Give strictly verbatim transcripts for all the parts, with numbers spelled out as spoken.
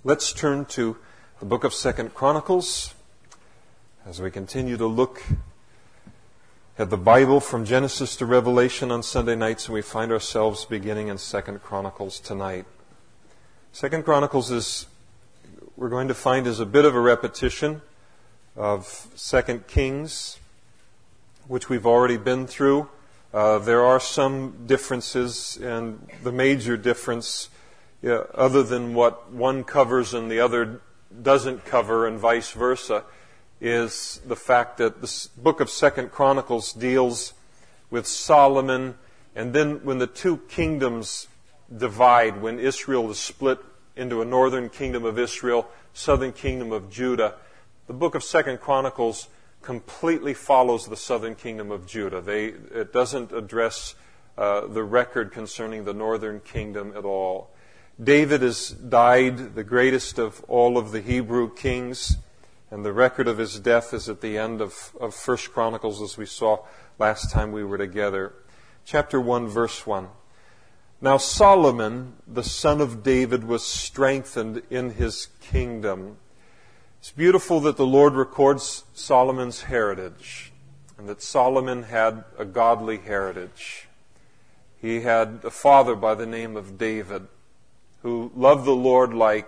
Let's turn to the book of Second Chronicles as we continue to look at the Bible from Genesis to Revelation on Sunday nights, and we find ourselves beginning in Second Chronicles tonight. Second Chronicles is, we're going to find, is a bit of a repetition of Second Kings, which we've already been through. Uh, there are some differences, and the major difference, yeah, other than what one covers and the other doesn't cover, and vice versa, is the fact that the book of Second Chronicles deals with Solomon, and then when the two kingdoms divide, when Israel is split into a northern kingdom of Israel, southern kingdom of Judah, the book of Second Chronicles completely follows the southern kingdom of Judah. They, it doesn't address uh, the record concerning the northern kingdom at all. David has died, the greatest of all of the Hebrew kings, and the record of his death is at the end of, of First Chronicles, as we saw last time we were together. Chapter one, verse one. Now Solomon, the son of David, was strengthened in his kingdom. It's beautiful that the Lord records Solomon's heritage, and that Solomon had a godly heritage. He had a father by the name of David, who loved the Lord like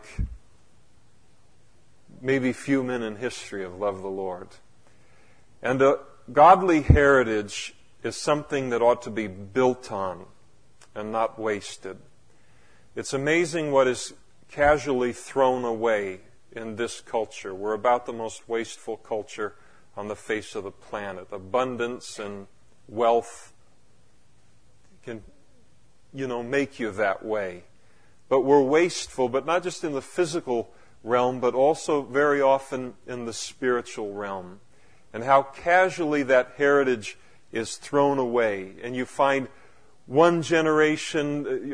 maybe few men in history have loved the Lord. And a godly heritage is something that ought to be built on and not wasted. It's amazing what is casually thrown away in this culture. We're about the most wasteful culture on the face of the planet. Abundance and wealth can, you know, make you that way. But we're wasteful, but not just in the physical realm, but also very often in the spiritual realm. And how casually that heritage is thrown away. And you find one generation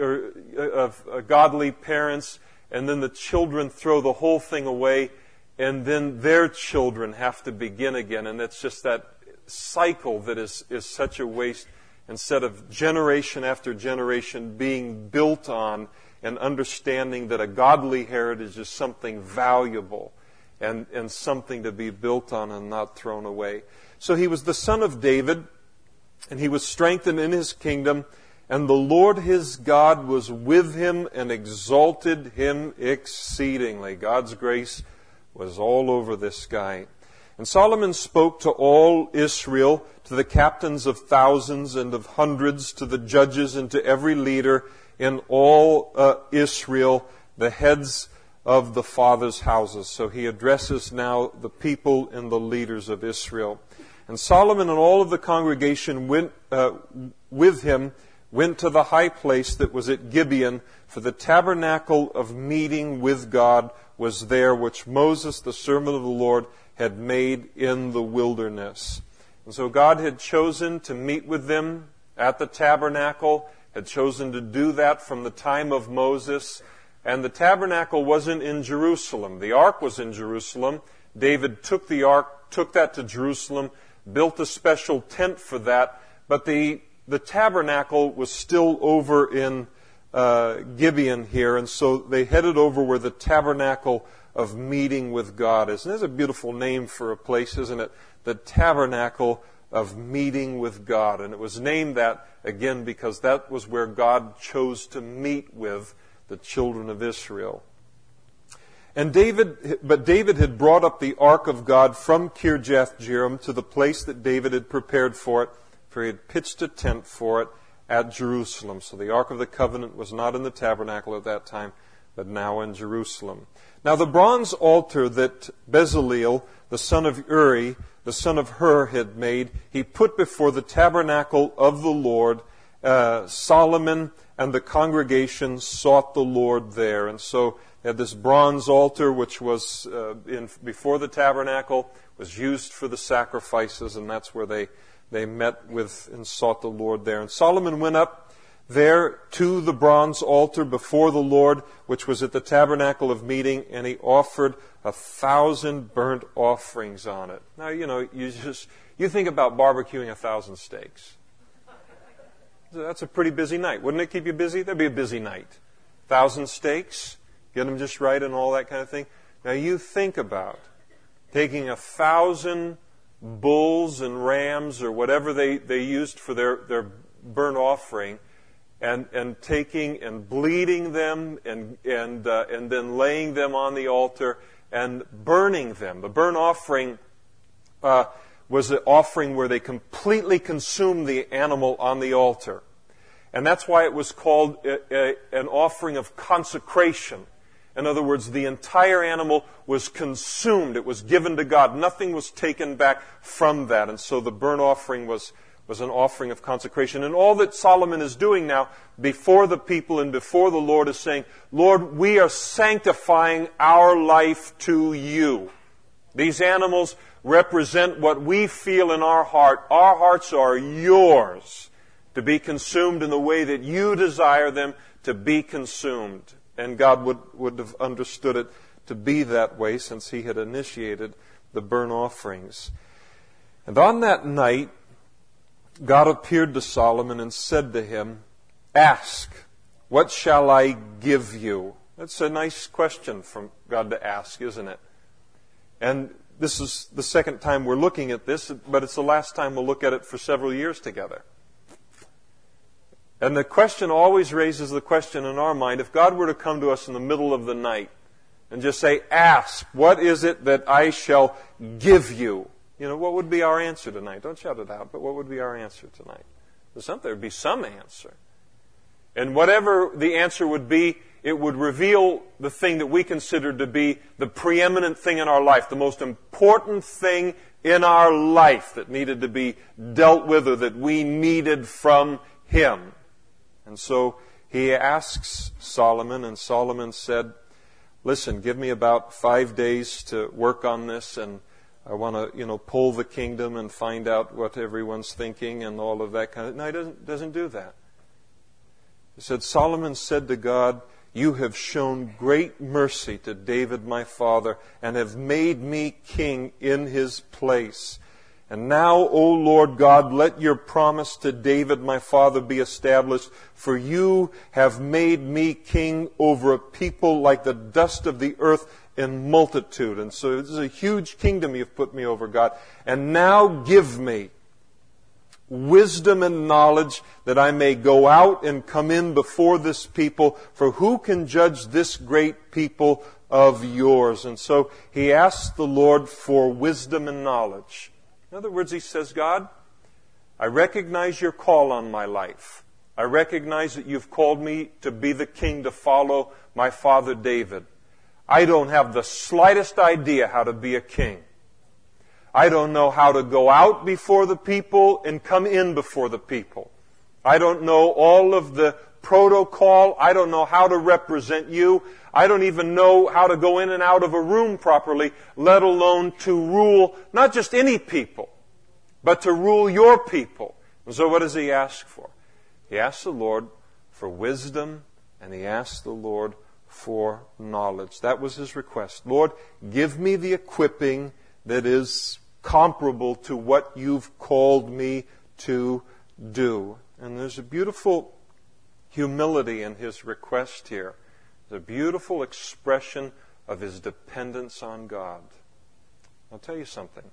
of godly parents, and then the children throw the whole thing away, and then their children have to begin again. And it's just that cycle that is, is such a waste, instead of generation after generation being built on and understanding that a godly heritage is something valuable and, and something to be built on and not thrown away. So he was the son of David, and he was strengthened in his kingdom, and the Lord his God was with him and exalted him exceedingly. God's grace was all over this guy. And Solomon spoke to all Israel, to the captains of thousands and of hundreds, to the judges and to every leader in all uh, Israel, the heads of the fathers' houses. So he addresses now the people and the leaders of Israel. And Solomon and all of the congregation went uh, with him, went to the high place that was at Gibeon, for the tabernacle of meeting with God was there, which Moses, the servant of the Lord, had made in the wilderness. And so God had chosen to meet with them at the tabernacle, had chosen to do that from the time of Moses. And the tabernacle wasn't in Jerusalem. The ark was in Jerusalem. David took the ark, took that to Jerusalem, built a special tent for that. But the, the tabernacle was still over in uh, Gibeon here. And so they headed over where the tabernacle of meeting with God is. And there's a beautiful name for a place, isn't it? The tabernacle of meeting with God. And it was named that, again, because that was where God chose to meet with the children of Israel. And David, but David had brought up the ark of God from Kirjath-jearim to the place that David had prepared for it, for he had pitched a tent for it at Jerusalem. So the ark of the covenant was not in the tabernacle at that time, but now in Jerusalem. Now the bronze altar that Bezaleel, the son of Uri, the son of Hur, had made, he put before the tabernacle of the Lord. Uh, Solomon and the congregation sought the Lord there. And so they had this bronze altar, which was uh, in before the tabernacle, was used for the sacrifices, and that's where they, they met with and sought the Lord there. And Solomon went up there to the bronze altar before the Lord, which was at the tabernacle of meeting, and he offered a thousand burnt offerings on it. Now, you know, you just, you think about barbecuing a thousand steaks. That's a pretty busy night. Wouldn't it keep you busy? That'd be a busy night. Thousand steaks, get them just right and all that kind of thing. Now you think about taking a thousand bulls and rams or whatever they, they used for their, their burnt offering, and, and taking and bleeding them and, and, uh, and then laying them on the altar and burning them. The burnt offering uh, was an offering where they completely consumed the animal on the altar. And that's why it was called a, a, an offering of consecration. In other words, the entire animal was consumed. It was given to God. Nothing was taken back from that. And so the burnt offering was, was an offering of consecration. And all that Solomon is doing now before the people and before the Lord is saying, Lord, we are sanctifying our life to you. These animals represent what we feel in our heart. Our hearts are yours to be consumed in the way that you desire them to be consumed. And God would, would have understood it to be that way since He had initiated the burnt offerings. And on that night, God appeared to Solomon and said to him, ask, what shall I give you? That's a nice question from God to ask, isn't it? And this is the second time we're looking at this, but it's the last time we'll look at it for several years together. And the question always raises the question in our mind, if God were to come to us in the middle of the night and just say, ask, what is it that I shall give you? You know, what would be our answer tonight? Don't shout it out, but what would be our answer tonight? There's something, there'd be some answer. And whatever the answer would be, it would reveal the thing that we consider to be the preeminent thing in our life, the most important thing in our life that needed to be dealt with or that we needed from Him. And so he asks Solomon, and Solomon said, listen, give me about five days to work on this, and I want to, you know, pull the kingdom and find out what everyone's thinking and all of that kind of... No, he doesn't, doesn't do that. He said, Solomon said to God, you have shown great mercy to David my father and have made me king in his place. And now, O Lord God, let your promise to David my father be established, for you have made me king over a people like the dust of the earth in multitude. And so this is a huge kingdom you've put me over, God. And now give me wisdom and knowledge that I may go out and come in before this people, for who can judge this great people of yours? And so he asked the Lord for wisdom and knowledge. In other words, he says, God, I recognize your call on my life. I recognize that you've called me to be the king, to follow my father David. I don't have the slightest idea how to be a king. I don't know how to go out before the people and come in before the people. I don't know all of the protocol. I don't know how to represent you. I don't even know how to go in and out of a room properly, let alone to rule not just any people, but to rule your people. And so what does he ask for? He asks the Lord for wisdom, and he asks the Lord for knowledge. That was his request. Lord, give me the equipping that is comparable to what you've called me to do. And there's a beautiful humility in his request here. There's a beautiful expression of his dependence on God. I'll tell you something.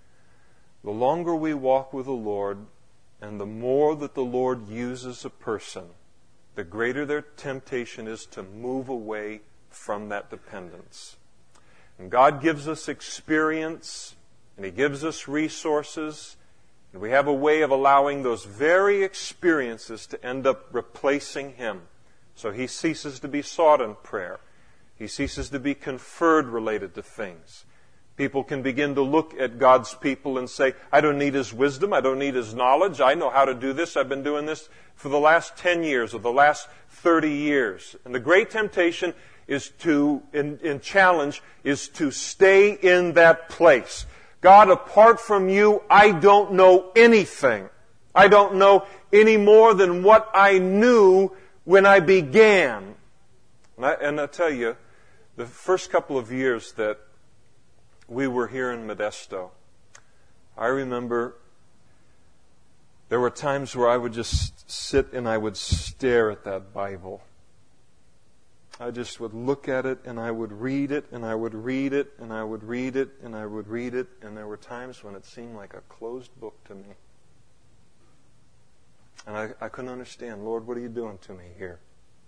The longer we walk with the Lord, and the more that the Lord uses a person, the greater their temptation is to move away from that dependence. And God gives us experience, and He gives us resources, and we have a way of allowing those very experiences to end up replacing Him. So He ceases to be sought in prayer. He ceases to be conferred related to things. People can begin to look at God's people and say, I don't need His wisdom, I don't need His knowledge, I know how to do this, I've been doing this for the last ten years or the last thirty years. And the great temptation is to, in, in challenge, is to stay in that place. God, apart from you, I don't know anything. I don't know any more than what I knew when I began. And I, and I tell you, the first couple of years that we were here in Modesto, I remember there were times where I would just sit and I would stare at that Bible. I just would look at it and I would read it and I would read it and I would read it and I would read it, and there were times when it seemed like a closed book to me. And I, I couldn't understand, Lord, what are you doing to me here?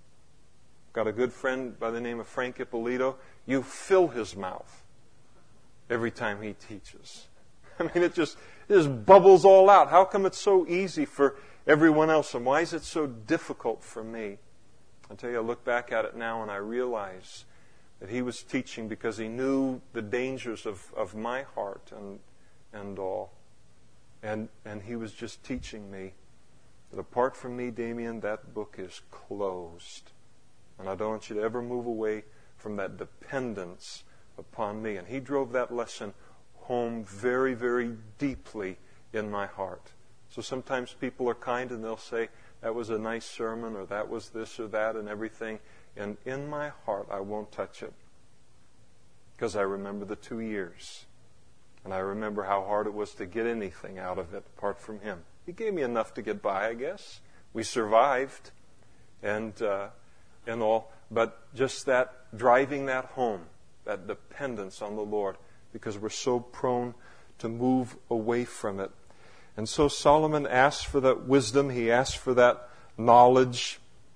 Got a good friend by the name of Frank Ippolito. You fill his mouth every time he teaches. I mean, it just, it just bubbles all out. How come it's so easy for everyone else, and why is it so difficult for me? I tell you, I look back at it now and I realize that he was teaching because he knew the dangers of, of my heart and and all. And and he was just teaching me that apart from me, Damien, that book is closed. And I don't want you to ever move away from that dependence upon me. And he drove that lesson home very, very deeply in my heart. So sometimes people are kind and they'll say, that was a nice sermon, or that was this or that and everything. And in my heart, I won't touch it. Because I remember the two years. And I remember how hard it was to get anything out of it apart from him. He gave me enough to get by, I guess. We survived and uh, and all. But just that, driving that home, that dependence on the Lord, because we're so prone to move away from it. And so Solomon asked for that wisdom. He asked for that knowledge.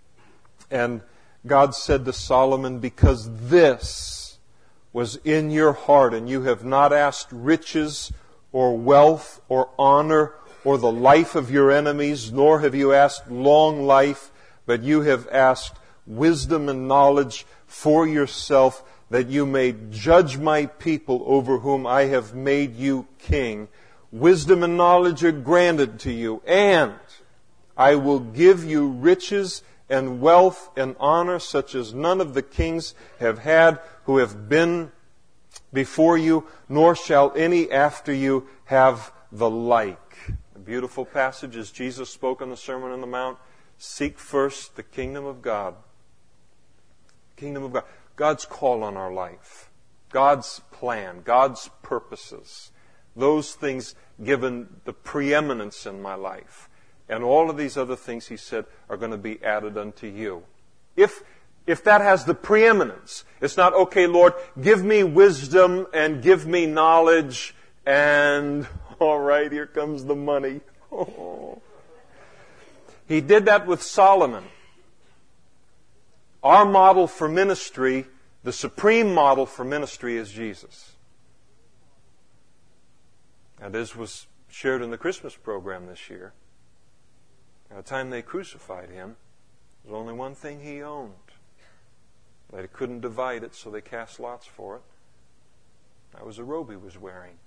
And God said to Solomon, because this was in your heart, and you have not asked riches or wealth or honor or the life of your enemies, nor have you asked long life, but you have asked wisdom and knowledge for yourself, that you may judge my people over whom I have made you king. Wisdom and knowledge are granted to you, and I will give you riches and wealth and honor such as none of the kings have had who have been before you, nor shall any after you have the like. A beautiful passage as Jesus spoke on the Sermon on the Mount. Seek first the kingdom of God. Kingdom of God. God's call on our life. God's plan. God's purposes. Those things given the preeminence in my life. And all of these other things, he said, are going to be added unto you. If if that has the preeminence, it's not, okay, Lord, give me wisdom and give me knowledge, and all right, here comes the money. Oh. He did that with Solomon. Our model for ministry, the supreme model for ministry, is Jesus. And this was shared in the Christmas program this year. At the time they crucified him, there was only one thing he owned. They couldn't divide it, so they cast lots for it. That was a robe he was wearing.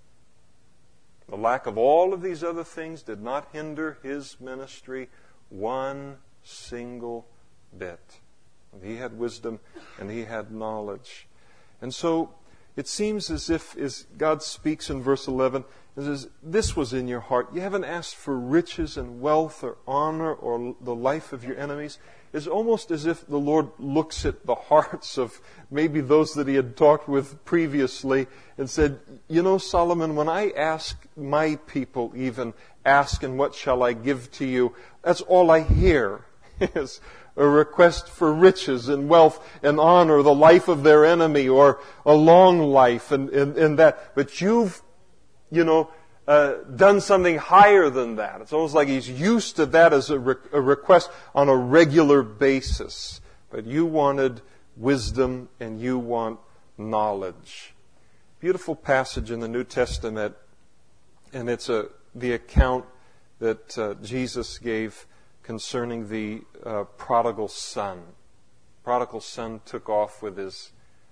The lack of all of these other things did not hinder his ministry one single bit. He had wisdom and he had knowledge. And so it seems as if, as God speaks in verse eleven, it says, this was in your heart. You haven't asked for riches and wealth or honor or the life of your enemies. It's almost as if the Lord looks at the hearts of maybe those that he had talked with previously and said, you know, Solomon, when I ask my people even, ask, and what shall I give to you? That's all I hear is a request for riches and wealth and honor, the life of their enemy, or a long life and, and, and that. But you've, you know, uh, done something higher than that. It's almost like he's used to that as a, re- a request on a regular basis. But you wanted wisdom and you want knowledge. Beautiful passage in the New Testament, and it's a the account that uh, Jesus gave concerning the uh, prodigal son. Prodigal son took off with his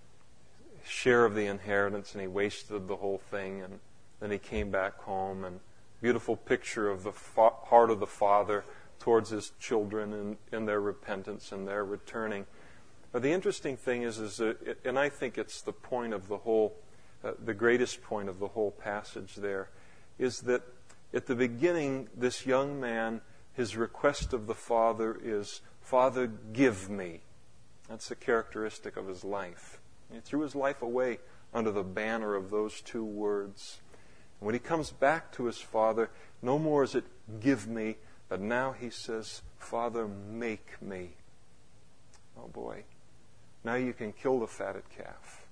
share of the inheritance, and he wasted the whole thing, and then he came back home. And beautiful picture of the fa- heart of the father towards his children and, and their repentance and their returning. But the interesting thing is, is that it, and I think it's the point of the whole, uh, the greatest point of the whole passage there, is that at the beginning, this young man, his request of the Father is, Father, give me. That's a characteristic of his life. He threw his life away under the banner of those two words. And when he comes back to his Father, no more is it give me, but now he says, Father, make me. Oh boy. now you can kill the fatted calf.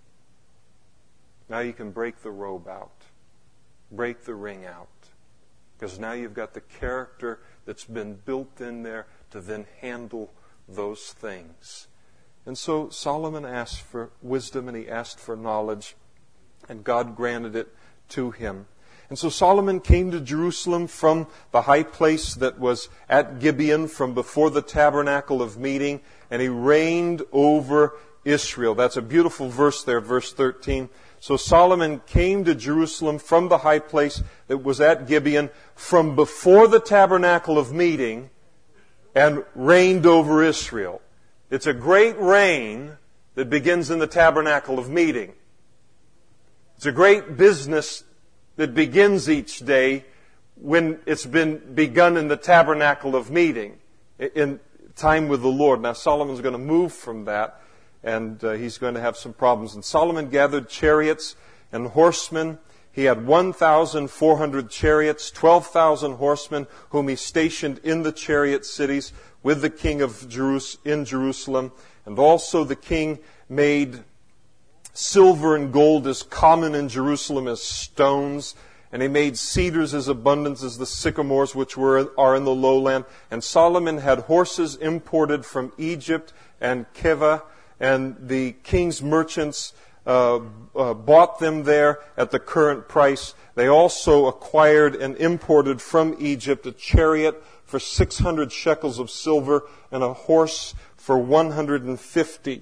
Now you can break the robe out. Break the ring out. Because now you've got the character that's been built in there to then handle those things. And so Solomon asked for wisdom and he asked for knowledge, and God granted it to him. And so Solomon came to Jerusalem from the high place that was at Gibeon, from before the tabernacle of meeting, and he reigned over Israel. That's a beautiful verse there, verse thirteen. So Solomon came to Jerusalem from the high place that was at Gibeon, from before the tabernacle of meeting, and reigned over Israel. It's a great reign that begins in the tabernacle of meeting. It's a great business that begins each day when it's been begun in the tabernacle of meeting, in time with the Lord. Now Solomon's going to move from that, and uh, he's going to have some problems. And Solomon gathered chariots and horsemen. He had one thousand four hundred chariots, twelve thousand horsemen, whom he stationed in the chariot cities with the king of Jerus- in Jerusalem. And also the king made silver and gold as common in Jerusalem as stones. And he made cedars as abundant as the sycamores which were are in the lowland. And Solomon had horses imported from Egypt and Keva, and the king's merchants uh, uh, bought them there at the current price. They also acquired and imported from Egypt a chariot for six hundred shekels of silver and a horse for one hundred fifty.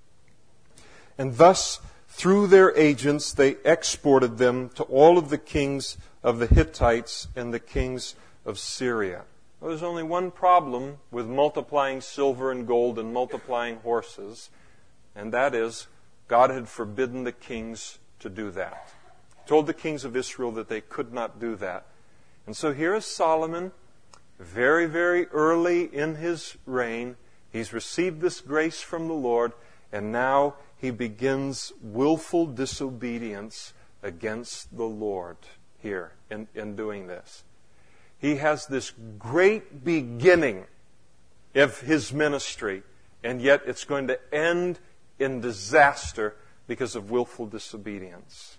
And thus, through their agents, they exported them to all of the kings of the Hittites and the kings of Syria. Well, there's only one problem with multiplying silver and gold and multiplying horses, and that is God had forbidden the kings to do that. He told the kings of Israel that they could not do that. And so here is Solomon, very, very early in his reign. He's received this grace from the Lord, and now he begins willful disobedience against the Lord here in, in doing this. He has this great beginning of his ministry, and yet it's going to end in disaster because of willful disobedience.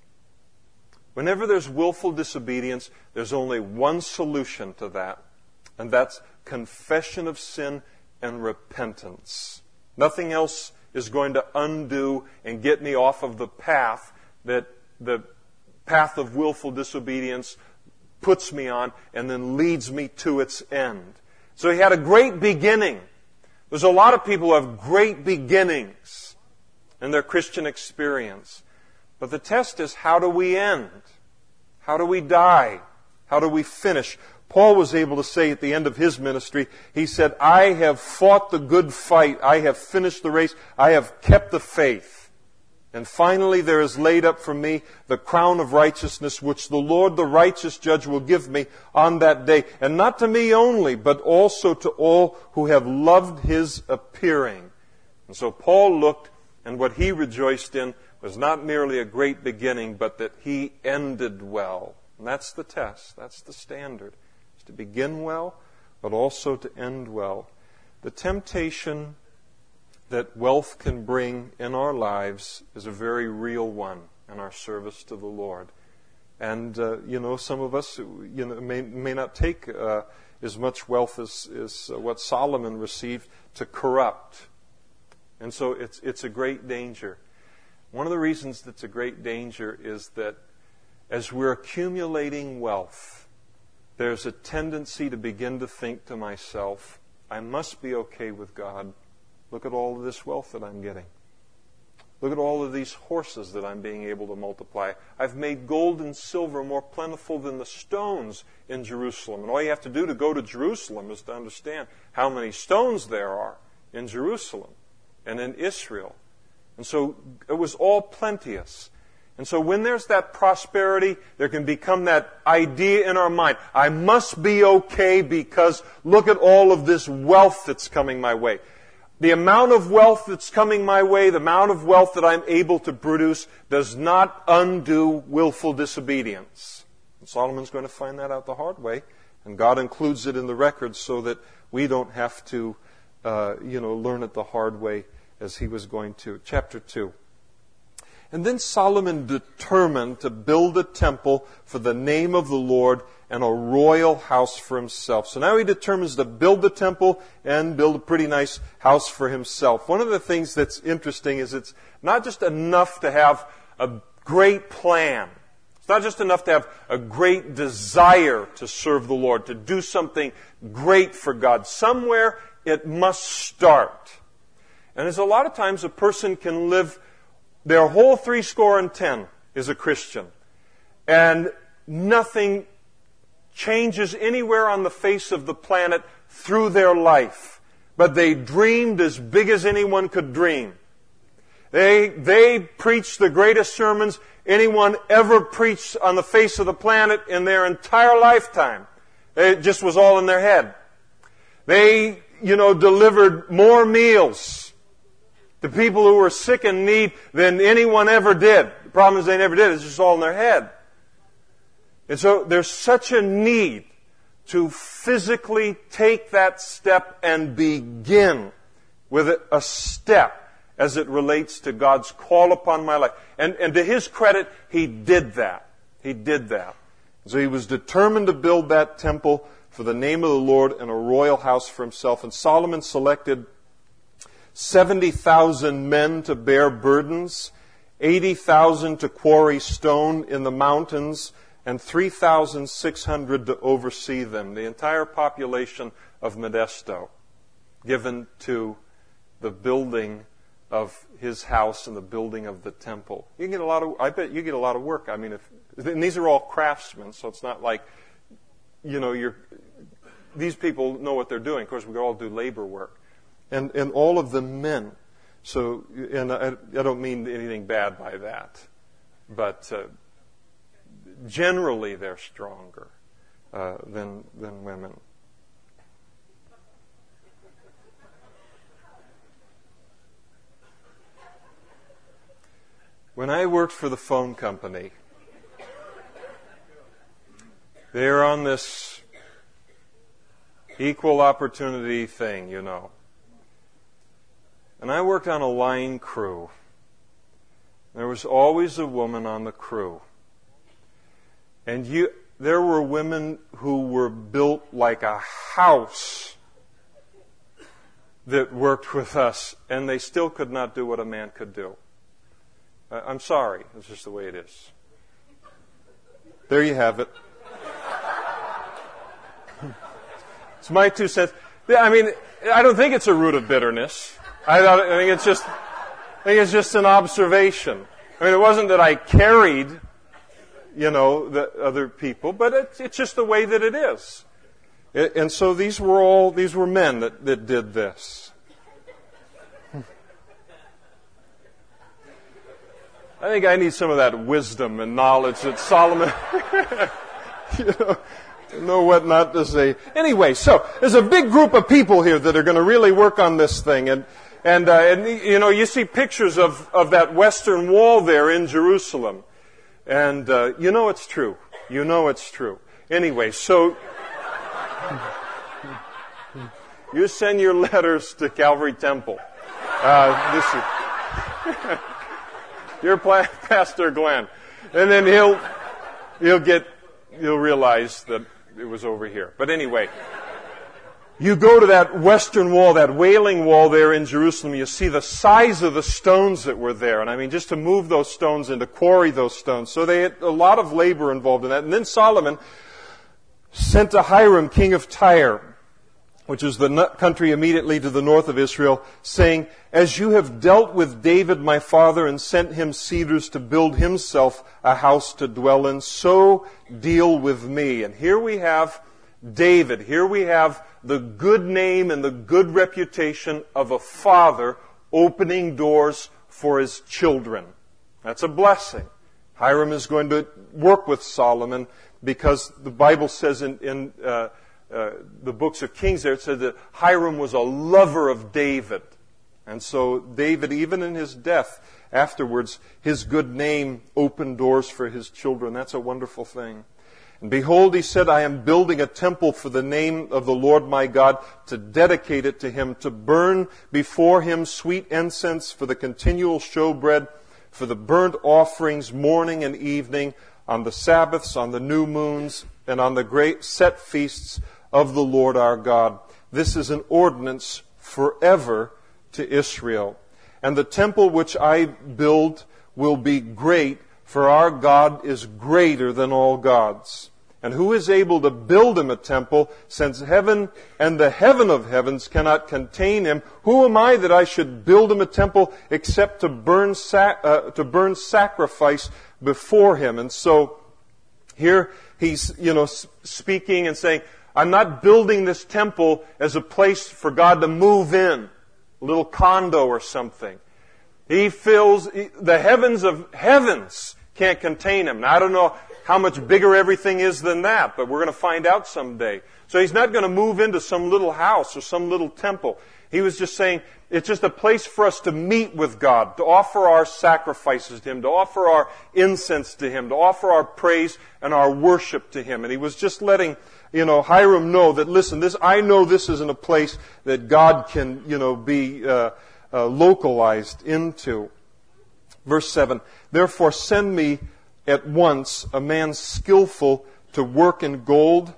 Whenever there's willful disobedience, there's only one solution to that, and that's confession of sin and repentance. Nothing else is going to undo and get me off of the path that the path of willful disobedience puts me on and then leads me to its end. So he had a great beginning. There's a lot of people who have great beginnings in their Christian experience. But the test is, how do we end? How do we die? How do we finish? Paul was able to say at the end of his ministry, he said, I have fought the good fight. I have finished the race. I have kept the faith. And finally there is laid up for me the crown of righteousness, which the Lord, the righteous judge, will give me on that day. And not to me only, but also to all who have loved his appearing. And so Paul looked, and what he rejoiced in was not merely a great beginning, but that he ended well. And that's the test. That's the standard. To begin well, but also to end well. The temptation that wealth can bring in our lives is a very real one in our service to the Lord. And, uh, you know, some of us, you know, may, may not take uh, as much wealth as, as uh, what Solomon received to corrupt. And so it's, it's a great danger. One of the reasons that's a great danger is that as we're accumulating wealth, there's a tendency to begin to think to myself, I must be okay with God. Look at all of this wealth that I'm getting. Look at all of these horses that I'm being able to multiply. I've made gold and silver more plentiful than the stones in Jerusalem. And all you have to do to go to Jerusalem is to understand how many stones there are in Jerusalem and in Israel. And so it was all plenteous. And so when there's that prosperity, there can become that idea in our mind, I must be okay because look at all of this wealth that's coming my way. The amount of wealth that's coming my way, the amount of wealth that I'm able to produce, does not undo willful disobedience. And Solomon's going to find that out the hard way, and God includes it in the record so that we don't have to, uh, you know, learn it the hard way as he was going to. Chapter two. And then Solomon determined to build a temple for the name of the Lord and a royal house for himself. So now he determines to build the temple and build a pretty nice house for himself. One of the things that's interesting is it's not just enough to have a great plan. It's not just enough to have a great desire to serve the Lord, to do something great for God. Somewhere it must start. And there's a lot of times a person can live their whole three score and ten is a Christian, and nothing changes anywhere on the face of the planet through their life. But they dreamed as big as anyone could dream. They, they preached the greatest sermons anyone ever preached on the face of the planet in their entire lifetime. It just was all in their head. They, you know, delivered more meals to people who were sick and in need than anyone ever did. The problem is they never did. It's just all in their head. And so there's such a need to physically take that step and begin with a step as it relates to God's call upon my life. And, and to his credit, he did that. He did that. So he was determined to build that temple for the name of the Lord and a royal house for himself. And Solomon selected seventy thousand men to bear burdens, eighty thousand to quarry stone in the mountains, and three thousand six hundred to oversee them. The entire population of Modesto given to the building of his house and the building of the temple. You get a lot of, I bet you get a lot of work. I mean, if, and these are all craftsmen, so it's not like, you know, you're, these people know what they're doing. Of course, we all do labor work. And, and all of the men. So, and I, I don't mean anything bad by that. But uh, generally they're stronger uh, than, than women. When I worked for the phone company, they were on this equal opportunity thing, you know. And I worked on a line crew. There was always a woman on the crew. And you, there were women who were built like a house that worked with us, and they still could not do what a man could do. I'm sorry. It's just the way it is. There you have it. It's my two cents. I mean, I don't think it's a root of bitterness. I, I think it's just, I think it's just an observation. I mean, it wasn't that I carried, you know, the other people, but it's, it's just the way that it is. It, and so these were all, these were men that, that did this. I think I need some of that wisdom and knowledge that Solomon, you know, know what not to say. Anyway, so there's a big group of people here that are going to really work on this thing. And, and, uh, and you know, you see pictures of, of that Western Wall there in Jerusalem. And uh, you know it's true. You know it's true. Anyway, so you send your letters to Calvary Temple. Uh, this is... Your Pastor Glenn. And then he'll, he'll get, he'll realize that it was over here. But anyway, you go to that Western Wall, that Wailing Wall there in Jerusalem, you see the size of the stones that were there. And I mean, just to move those stones and to quarry those stones. So they had a lot of labor involved in that. And then Solomon sent to Hiram, king of Tyre, which is the country immediately to the north of Israel, saying, "As you have dealt with David my father and sent him cedars to build himself a house to dwell in, so deal with me." And here we have David. Here we have the good name and the good reputation of a father opening doors for his children. That's a blessing. Hiram is going to work with Solomon because the Bible says in... in uh, Uh, the books of Kings there, it said that Hiram was a lover of David. And so David, even in his death, afterwards, his good name opened doors for his children. That's a wonderful thing. And behold, he said, I am building a temple for the name of the Lord my God, to dedicate it to him, to burn before him sweet incense for the continual showbread, for the burnt offerings morning and evening, on the Sabbaths, on the new moons, and on the great set feasts of the Lord our God. This is an ordinance forever to Israel. And the temple which I build will be great, for our God is greater than all gods. And who is able to build him a temple, since heaven and the heaven of heavens cannot contain him? Who am I that I should build him a temple, except to burn sac- uh, to burn sacrifice before him? And so here he's, you know, speaking and saying, I'm not building this temple as a place for God to move in, a little condo or something. He fills the heavens of heavens. Can't contain him. Now, I don't know how much bigger everything is than that, but we're going to find out someday. So he's not going to move into some little house or some little temple. He was just saying it's just a place for us to meet with God, to offer our sacrifices to him, to offer our incense to him, to offer our praise and our worship to him. And he was just letting, you know, Hiram know that, listen, this, I know this isn't a place that God can, you know, be uh, uh, localized into. Verse seven, therefore send me at once a man skillful to work in gold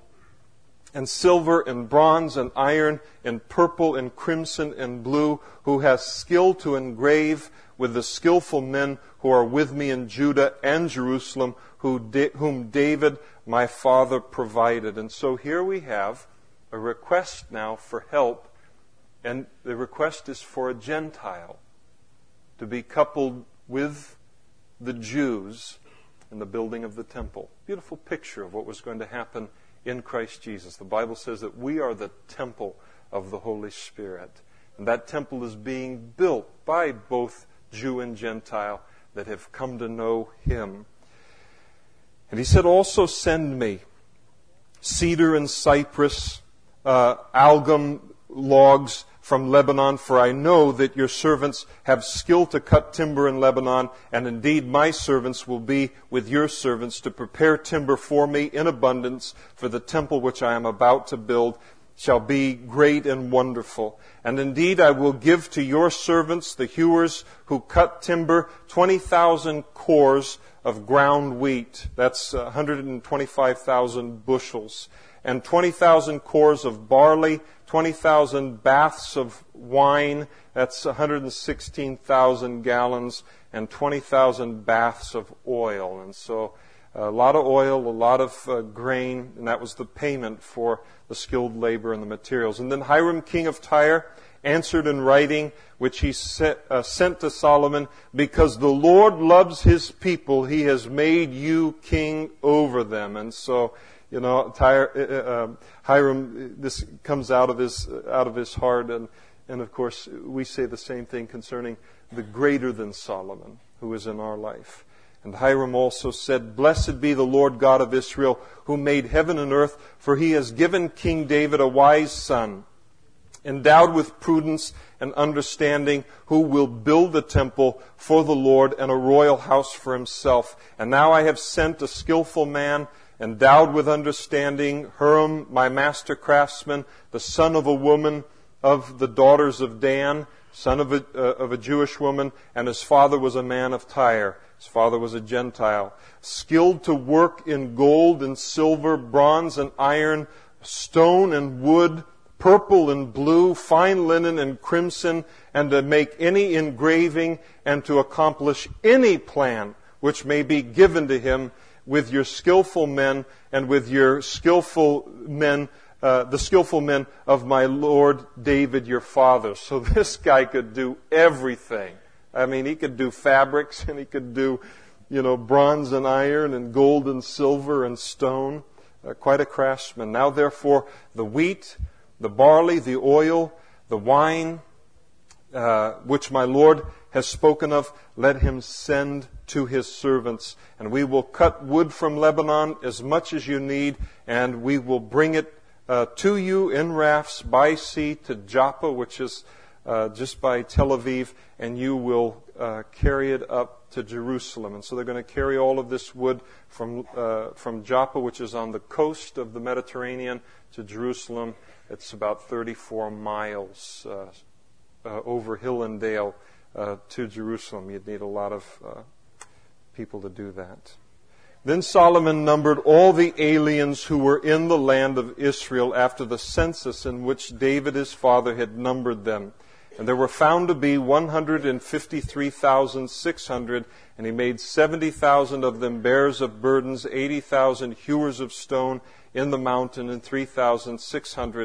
and silver and bronze and iron and purple and crimson and blue, who has skill to engrave with the skillful men who are with me in Judah and Jerusalem, who da- whom David my father provided. And so here we have a request now for help, and the request is for a Gentile to be coupled with the Jews in the building of the temple. Beautiful picture of what was going to happen in Christ Jesus. The Bible says that we are the temple of the Holy Spirit. And that temple is being built by both Jew and Gentile that have come to know him. And he said, also send me cedar and cypress, uh, algum logs from Lebanon, for I know that your servants have skill to cut timber in Lebanon, and indeed my servants will be with your servants to prepare timber for me in abundance, for the temple which I am about to build shall be great and wonderful. And indeed I will give to your servants, the hewers who cut timber, twenty thousand cores of ground wheat. That's one hundred twenty-five thousand bushels. And twenty thousand cores of barley, twenty thousand baths of wine, that's one hundred sixteen thousand gallons, and twenty thousand baths of oil. And so a lot of oil, a lot of uh, grain, and that was the payment for the skilled labor and the materials. And then Hiram, king of Tyre, answered in writing, which he sent, uh, sent to Solomon, because the Lord loves his people, he has made you king over them. And so, you know, Tyre, uh, uh, Hiram, this comes out of his out of his heart, and and of course we say the same thing concerning the greater than Solomon who is in our life. And Hiram also said, blessed be the Lord God of Israel, who made heaven and earth, for he has given King David a wise son, endowed with prudence and understanding, who will build a temple for the Lord and a royal house for himself. And now I have sent a skillful man, endowed with understanding, Hiram, my master craftsman, the son of a woman of the daughters of Dan, son of a, uh, of a Jewish woman, and his father was a man of Tyre. His father was a Gentile, skilled to work in gold and silver, bronze and iron, stone and wood, purple and blue, fine linen and crimson, and to make any engraving and to accomplish any plan which may be given to him with your skillful men and with your skillful men, uh, the skillful men of my Lord David your father. So this guy could do everything. I mean, he could do fabrics, and he could do, you know, bronze and iron and gold and silver and stone. Uh, quite a craftsman. Now, therefore, the wheat, the barley, the oil, the wine, uh, which my Lord has spoken of, let him send to his servants. And we will cut wood from Lebanon as much as you need, and we will bring it uh, to you in rafts by sea to Joppa, which is uh, just by Tel Aviv, and you will uh, carry it up to Jerusalem. And so they're going to carry all of this wood from uh, from Joppa, which is on the coast of the Mediterranean, to Jerusalem. It's about thirty-four miles uh, uh, over hill and dale uh, to Jerusalem. You'd need a lot of uh, people to do that. Then Solomon numbered all the aliens who were in the land of Israel after the census in which David his father had numbered them. And there were found to be one hundred fifty-three thousand six hundred, and he made seventy thousand of them bearers of burdens, eighty thousand hewers of stone in the mountain, and three thousand six hundred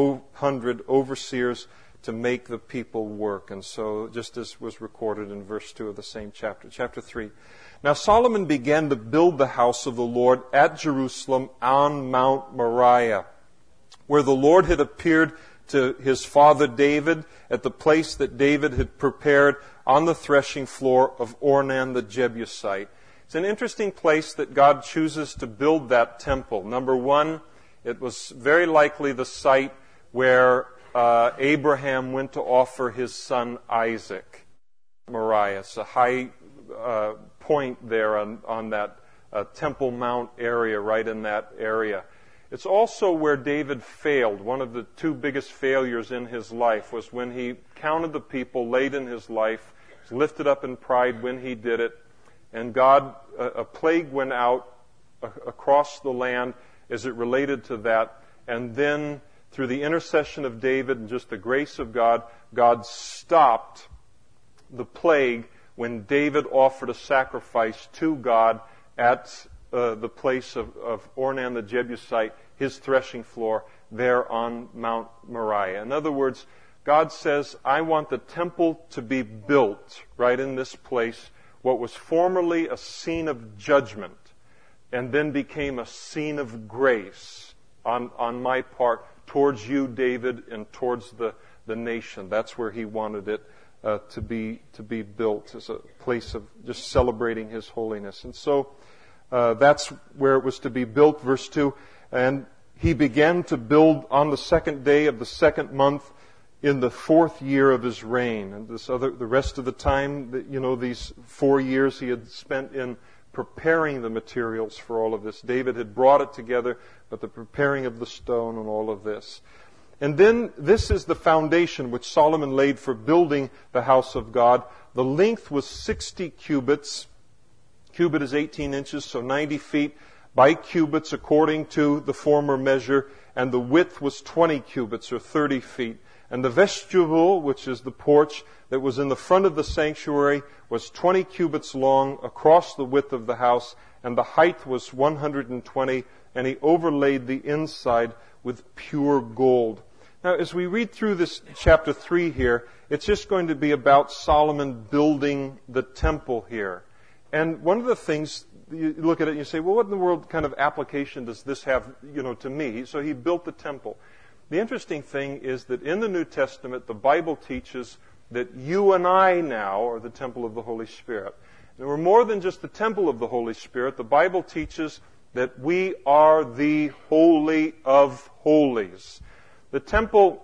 overseers to make the people work. And so, just as was recorded in verse two of the same chapter. Chapter three. Now Solomon began to build the house of the Lord at Jerusalem on Mount Moriah, where the Lord had appeared to his father David at the place that David had prepared on the threshing floor of Ornan the Jebusite. It's an interesting place that God chooses to build that temple. Number one, it was very likely the site where uh, Abraham went to offer his son Isaac. Moriah. It's a high uh, point there on, on that uh, Temple Mount area, right in that area. It's also where David failed. One of the two biggest failures in his life was when he counted the people late in his life, was lifted up in pride when he did it, and God, a, a plague went out a, across the land as it related to that, and then through the intercession of David and just the grace of God, God stopped the plague when David offered a sacrifice to God at uh, the place of, of Ornan the Jebusite, his threshing floor, there on Mount Moriah. In other words, God says, I want the temple to be built right in this place, what was formerly a scene of judgment, and then became a scene of grace on, on my part towards you, David, and towards the, the nation. That's where he wanted it uh, to be to be built, as a place of just celebrating his holiness. And so uh, that's where it was to be built, verse two. And he began to build on the second day of the second month in the fourth year of his reign. And this other, the rest of the time, you know, these four years he had spent in preparing the materials for all of this. David had brought it together, but the preparing of the stone and all of this. And then this is the foundation which Solomon laid for building the house of God. The length was sixty cubits. Cubit is eighteen inches, so ninety feet by cubits according to the former measure. And the width was twenty cubits, or thirty feet. And the vestibule, which is the porch that was in the front of the sanctuary, was twenty cubits long across the width of the house, and the height was one hundred twenty, and he overlaid the inside with pure gold. Now, as we read through this chapter three here, it's just going to be about Solomon building the temple here. And one of the things, you look at it and you say, well, what in the world kind of application does this have, you know, to me? So he built the temple. The interesting thing is that in the New Testament, the Bible teaches that you and I now are the temple of the Holy Spirit. And we're more than just the temple of the Holy Spirit. The Bible teaches that we are the Holy of Holies. The temple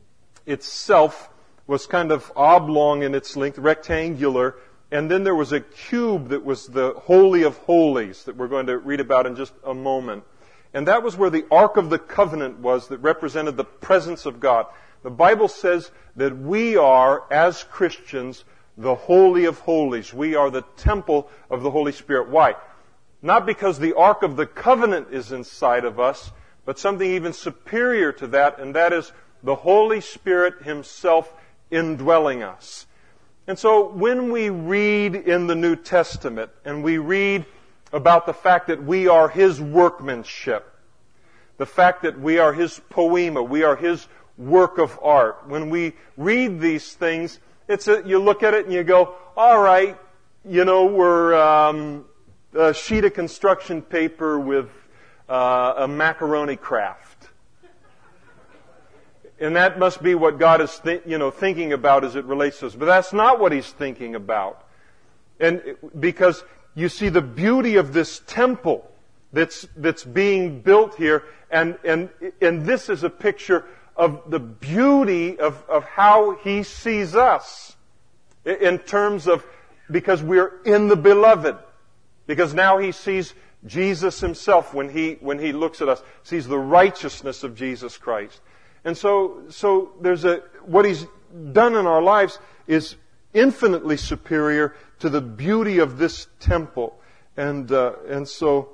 itself was kind of oblong in its length, rectangular, and then there was a cube that was the Holy of Holies that we're going to read about in just a moment. And that was where the Ark of the Covenant was that represented the presence of God. The Bible says that we are, as Christians, the Holy of Holies. We are the temple of the Holy Spirit. Why? Not because the Ark of the Covenant is inside of us, but something even superior to that, and that is the Holy Spirit Himself indwelling us. And so when we read in the New Testament, and we read about the fact that we are His workmanship, the fact that we are His poema, we are His work of art. When we read these things, it's a, you look at it and you go, all right, you know, we're um, a sheet of construction paper with uh, a macaroni craft. And that must be what God is th- you know, thinking about as it relates to us. But that's not what He's thinking about. And because you see the beauty of this temple that's that's being built here, and and and this is a picture of the beauty of, of how He sees us in terms of, because we're in the Beloved. Because now He sees Jesus Himself when He, when He looks at us, sees the righteousness of Jesus Christ. And so, so there's a, what He's done in our lives is infinitely superior to the beauty of this temple. And, uh, and so,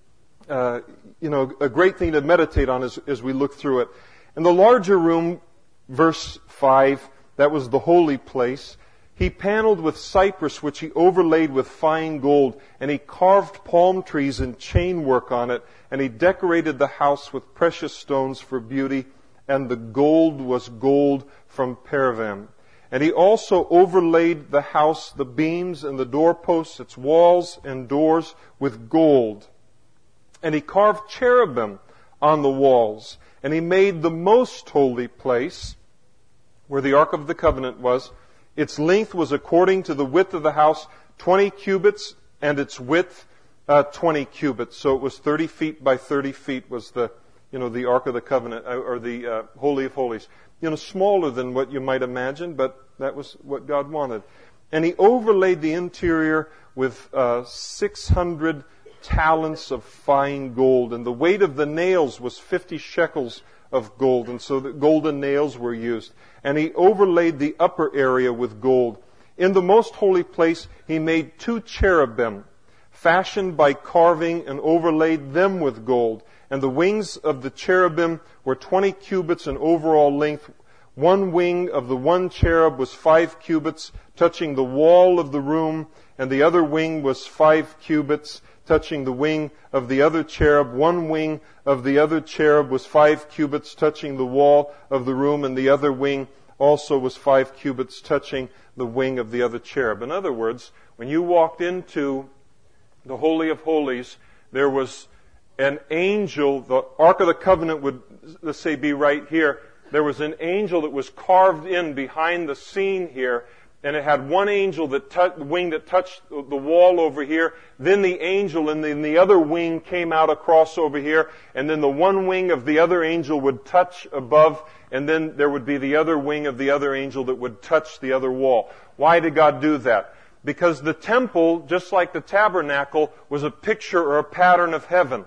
uh, you know, a great thing to meditate on as, as we look through it. In the larger room, verse five, that was the holy place. He paneled with cypress, which he overlaid with fine gold, and he carved palm trees and chain work on it, and he decorated the house with precious stones for beauty, and the gold was gold from Parvaim. And he also overlaid the house, the beams and the doorposts, its walls and doors with gold. And he carved cherubim on the walls, and he made the most holy place, where the Ark of the Covenant was. Its length was according to the width of the house, twenty cubits, and its width, uh, twenty cubits. So it was thirty feet by thirty feet was the, you know, the Ark of the Covenant, or the uh, Holy of Holies. You know, smaller than what you might imagine, but that was what God wanted. And he overlaid the interior with uh, six hundred talents of fine gold, and the weight of the nails was fifty shekels of gold, and so the golden nails were used. And he overlaid the upper area with gold. In the most holy place, he made two cherubim, fashioned by carving, and overlaid them with gold. And the wings of the cherubim were twenty cubits in overall length. One wing of the one cherub was five cubits, touching the wall of the room, and the other wing was five cubits, touching the wing of the other cherub. One wing of the other cherub was five cubits, touching the wall of the room, and the other wing also was five cubits, touching the wing of the other cherub. In other words, when you walked into the Holy of Holies, there was an angel. The Ark of the Covenant would, let's say, be right here. There was an angel that was carved in behind the scene here, and it had one angel that t- wing that touched the wall over here. Then the angel and then the other wing came out across over here, and then the one wing of the other angel would touch above, and then there would be the other wing of the other angel that would touch the other wall. Why did God do that? Because the temple, just like the tabernacle, was a picture or a pattern of heaven.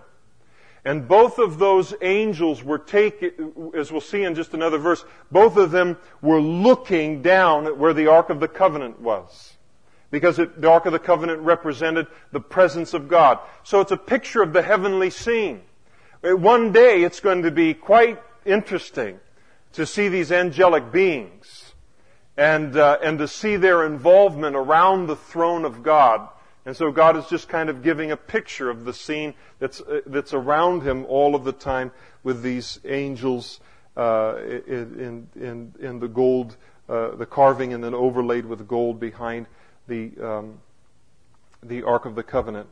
And both of those angels were taken, as we'll see in just another verse, both of them were looking down at where the Ark of the Covenant was. Because it, the Ark of the Covenant represented the presence of God. So it's a picture of the heavenly scene. One day it's going to be quite interesting to see these angelic beings and, uh, and to see their involvement around the throne of God. And so God is just kind of giving a picture of the scene that's uh, that's around Him all of the time, with these angels uh, in in in the gold, uh, the carving, and then overlaid with gold behind the um, the Ark of the Covenant.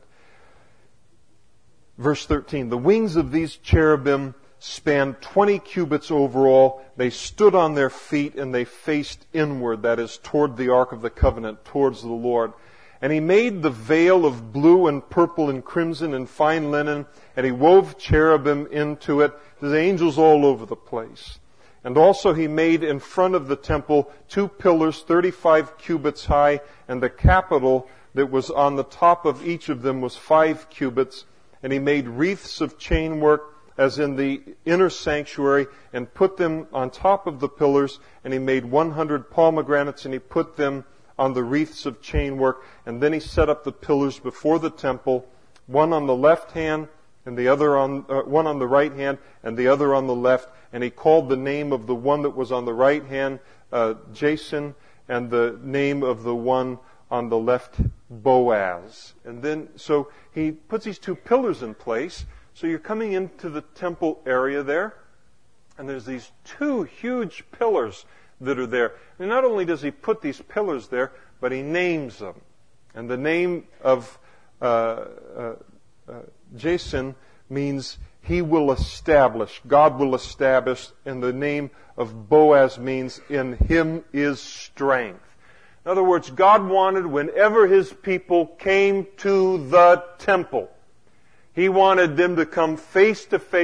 Verse thirteen: the wings of these cherubim spanned twenty cubits overall. They stood on their feet and they faced inward, that is, toward the Ark of the Covenant, towards the Lord. And he made the veil of blue and purple and crimson and fine linen, and he wove cherubim into it. There's angels all over the place. And also he made in front of the temple two pillars, thirty-five cubits high, and the capital that was on the top of each of them was five cubits. And he made wreaths of chain work, as in the inner sanctuary, and put them on top of the pillars. And he made one hundred pomegranates, and he put them on the wreaths of chain work. And then he set up the pillars before the temple, one on the left hand and the other on uh, one on the right hand and the other on the left. And he called the name of the one that was on the right hand uh, Jason, and the name of the one on the left Boaz. And then so he puts these two pillars in place. So you're coming into the temple area there, and there's these two huge pillars that are there. And not only does he put these pillars there, but he names them. And the name of uh, uh, uh, Jason means he will establish, God will establish, and the name of Boaz means in him is strength. In other words, God wanted whenever His people came to the temple, He wanted them to come face to face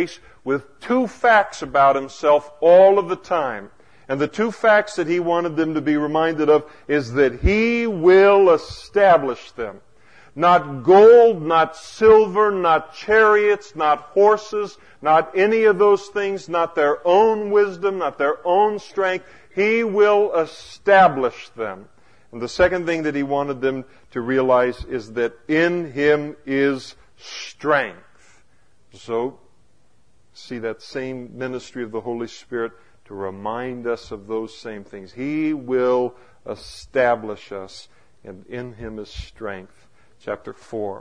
with two facts about himself all of the time. And the two facts that he wanted them to be reminded of is that he will establish them. Not gold, not silver, not chariots, not horses, not any of those things, not their own wisdom, not their own strength. He will establish them. And the second thing that he wanted them to realize is that in him is strength. So, see that same ministry of the Holy Spirit to remind us of those same things. He will establish us, and in him is strength. Chapter four.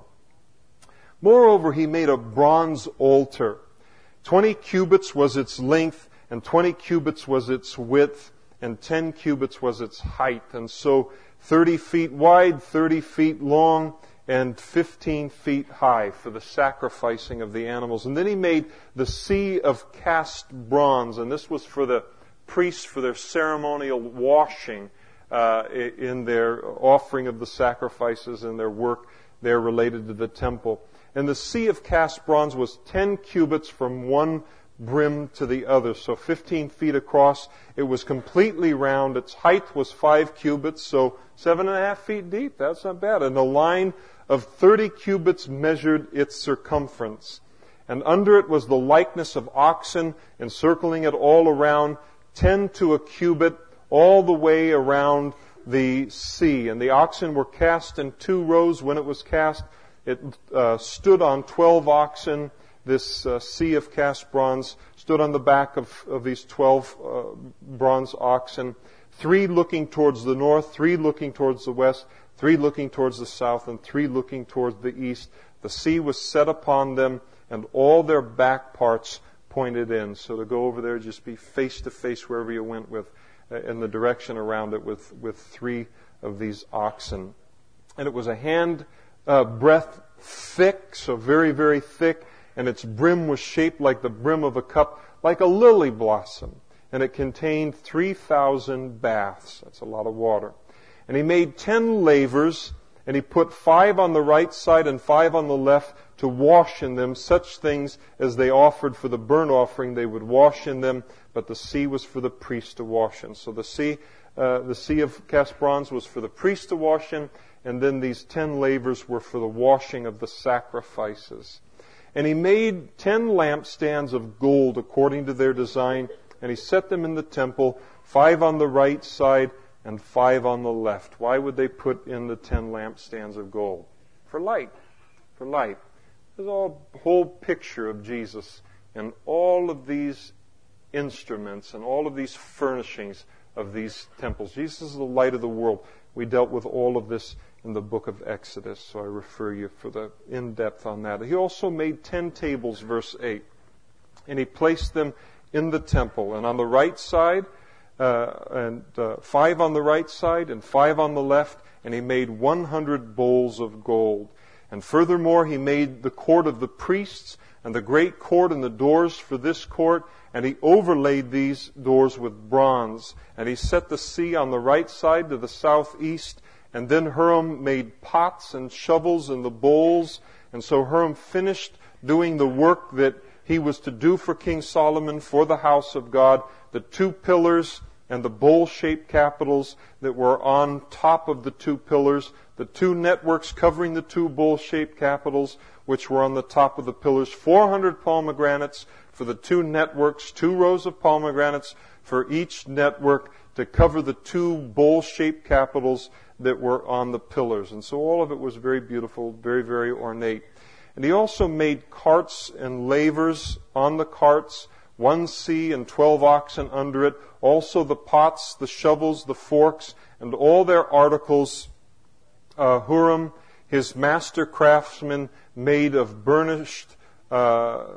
Moreover, he made a bronze altar. Twenty cubits was its length, and twenty cubits was its width, and ten cubits was its height. And so thirty feet wide, thirty feet long, and fifteen feet high for the sacrificing of the animals. And then he made the sea of cast bronze, and this was for the priests for their ceremonial washing uh, in their offering of the sacrifices and their work there related to the temple. And the sea of cast bronze was ten cubits from one brim to the other, so fifteen feet across. It was completely round. Its height was five cubits, so seven and a half feet deep. That's not bad. And a line of thirty cubits measured its circumference. And under it was the likeness of oxen, encircling it all around, ten to a cubit, all the way around the sea. And the oxen were cast in two rows. When it was cast, it uh, stood on twelve oxen. This uh, sea of cast bronze stood on the back of, of these twelve uh, bronze oxen, three looking towards the north, three looking towards the west, three looking towards the south, and three looking towards the east. The sea was set upon them, and all their back parts pointed in. So to go over there, just be face to face wherever you went with, uh, in the direction around it with, with three of these oxen. And it was a hand uh, breadth thick, so very, very thick, and its brim was shaped like the brim of a cup, like a lily blossom. And it contained three thousand baths. That's a lot of water. And he made ten lavers, and he put five on the right side and five on the left to wash in them such things as they offered for the burnt offering. They would wash in them, but the sea was for the priest to wash in. So the sea, uh, the sea of cast bronze was for the priest to wash in, and then these ten lavers were for the washing of the sacrifices. And he made ten lampstands of gold according to their design, and he set them in the temple, five on the right side and five on the left. Why would they put in the ten lampstands of gold? For light. For light. There's a whole picture of Jesus and all of these instruments and all of these furnishings of these temples. Jesus is the light of the world. We dealt with all of this in the book of Exodus, so I refer you for the in-depth on that. He also made ten tables, verse eight, and he placed them in the temple, and on the right side, uh, and uh, five on the right side and five on the left, and he made one hundred bowls of gold. And furthermore, he made the court of the priests and the great court and the doors for this court, and he overlaid these doors with bronze. And he set the sea on the right side to the southeast. And then Huram made pots and shovels and the bowls. And so Huram finished doing the work that he was to do for King Solomon for the house of God. The two pillars and the bowl-shaped capitals that were on top of the two pillars. The two networks covering the two bowl-shaped capitals, which were on the top of the pillars. four hundred pomegranates for the two networks, two rows of pomegranates for each network to cover the two bowl-shaped capitals that were on the pillars. And so all of it was very beautiful, very, very ornate. And he also made carts and lavers on the carts, one sea and twelve oxen under it, also the pots, the shovels, the forks, and all their articles. Uh, Huram, his master craftsman, made of burnished uh,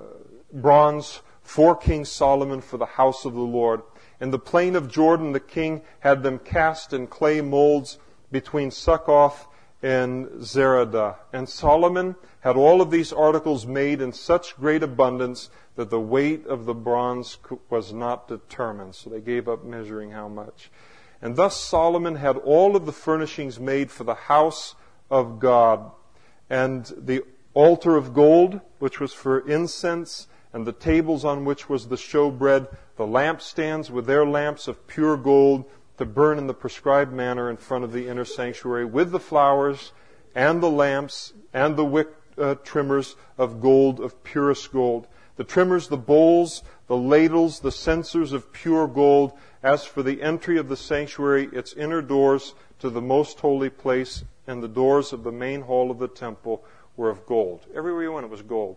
bronze for King Solomon for the house of the Lord. In the plain of Jordan, the king had them cast in clay molds between Succoth and Zeradah. And Solomon had all of these articles made in such great abundance that the weight of the bronze was not determined. So they gave up measuring how much. And thus Solomon had all of the furnishings made for the house of God. And the altar of gold, which was for incense, and the tables on which was the showbread, the lampstands with their lamps of pure gold, to burn in the prescribed manner in front of the inner sanctuary, with the flowers and the lamps and the wick uh, trimmers of gold, of purest gold. The trimmers, the bowls, the ladles, the censers of pure gold. As for the entry of the sanctuary, its inner doors to the most holy place and the doors of the main hall of the temple were of gold. Everywhere you went, it was gold.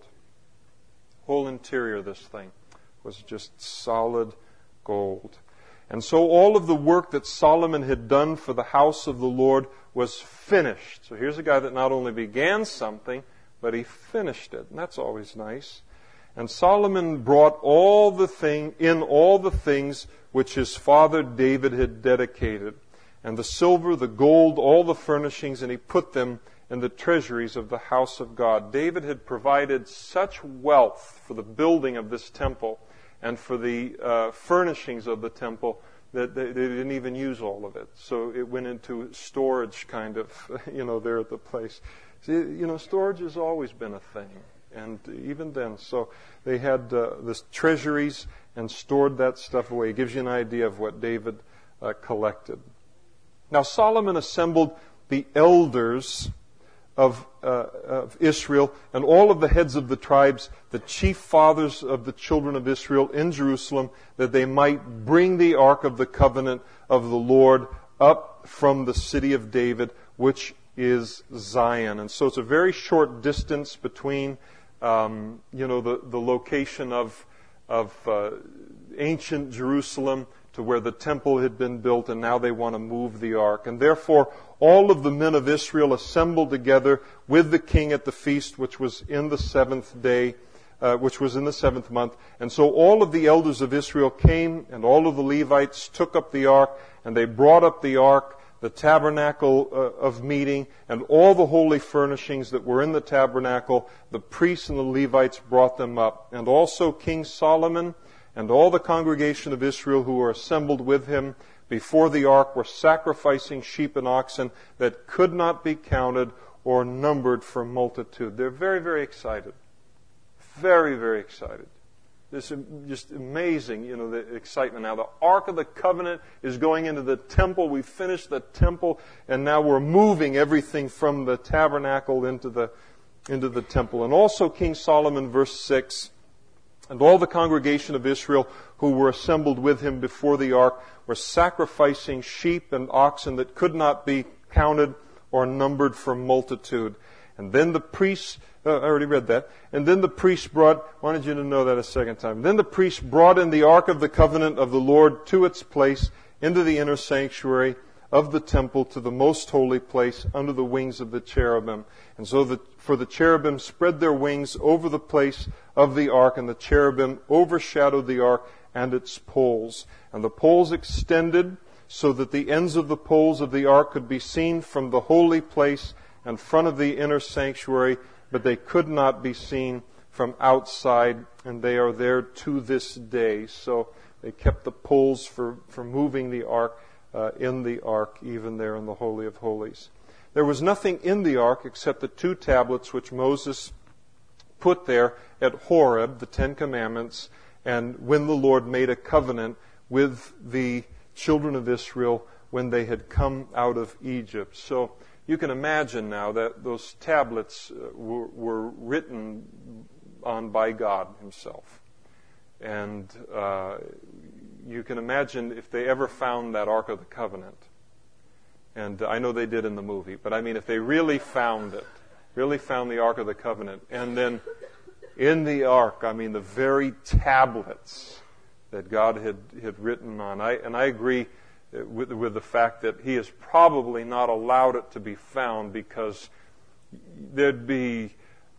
Whole interior of this thing was just solid gold. And so all of the work that Solomon had done for the house of the Lord was finished. So here's a guy that not only began something, but he finished it. And that's always nice. And Solomon brought all the thing in all the things which his father David had dedicated, and the silver, the gold, all the furnishings, and he put them in the treasuries of the house of God. David had provided such wealth for the building of this temple and for the uh, furnishings of the temple that they, they didn't even use all of it. So it went into storage kind of, you know, there at the place. See, you know, storage has always been a thing. And even then, so they had uh, this treasuries and stored that stuff away. It gives you an idea of what David uh, collected. Now Solomon assembled the elders of, uh, of Israel and all of the heads of the tribes, the chief fathers of the children of Israel in Jerusalem, that they might bring the ark of the covenant of the Lord up from the city of David, which is Zion. And so it's a very short distance between Um, you know, the, the location of, of uh, ancient Jerusalem to where the temple had been built, and now they want to move the ark. And therefore, all of the men of Israel assembled together with the king at the feast, which was in the seventh day, uh, which was in the seventh month. And so all of the elders of Israel came, and all of the Levites took up the ark, and they brought up the ark, the tabernacle uh, of meeting, and all the holy furnishings that were in the tabernacle. The priests and the Levites brought them up. And also King Solomon and all the congregation of Israel who were assembled with him before the ark were sacrificing sheep and oxen that could not be counted or numbered for multitude. They're very, very excited. Very, very excited. This is just amazing, you know, the excitement. Now the Ark of the Covenant is going into the temple. We finished the temple, and now we're moving everything from the tabernacle into the into the temple. And also King Solomon, verse six, and all the congregation of Israel who were assembled with him before the ark were sacrificing sheep and oxen that could not be counted or numbered for multitude. And then the priests, uh, I already read that, and then the priests brought, wanted you to know that a second time, then the priests brought in the ark of the covenant of the Lord to its place into the inner sanctuary of the temple to the most holy place under the wings of the cherubim. And so the, for the cherubim spread their wings over the place of the ark, and the cherubim overshadowed the ark and its poles. And the poles extended so that the ends of the poles of the ark could be seen from the holy place in front of the inner sanctuary, but they could not be seen from outside, and they are there to this day. So they kept the poles for, for moving the ark uh, in the ark, even there in the Holy of Holies. There was nothing in the ark except the two tablets which Moses put there at Horeb, the Ten Commandments, and when the Lord made a covenant with the children of Israel when they had come out of Egypt. So you can imagine now that those tablets uh, were, were written on by God himself. And uh, you can imagine if they ever found that Ark of the Covenant. And I know they did in the movie, but I mean if they really found it, really found the Ark of the Covenant, and then in the Ark, I mean the very tablets that God had, had written on. I, and I agree With, with the fact that he has probably not allowed it to be found because there'd be,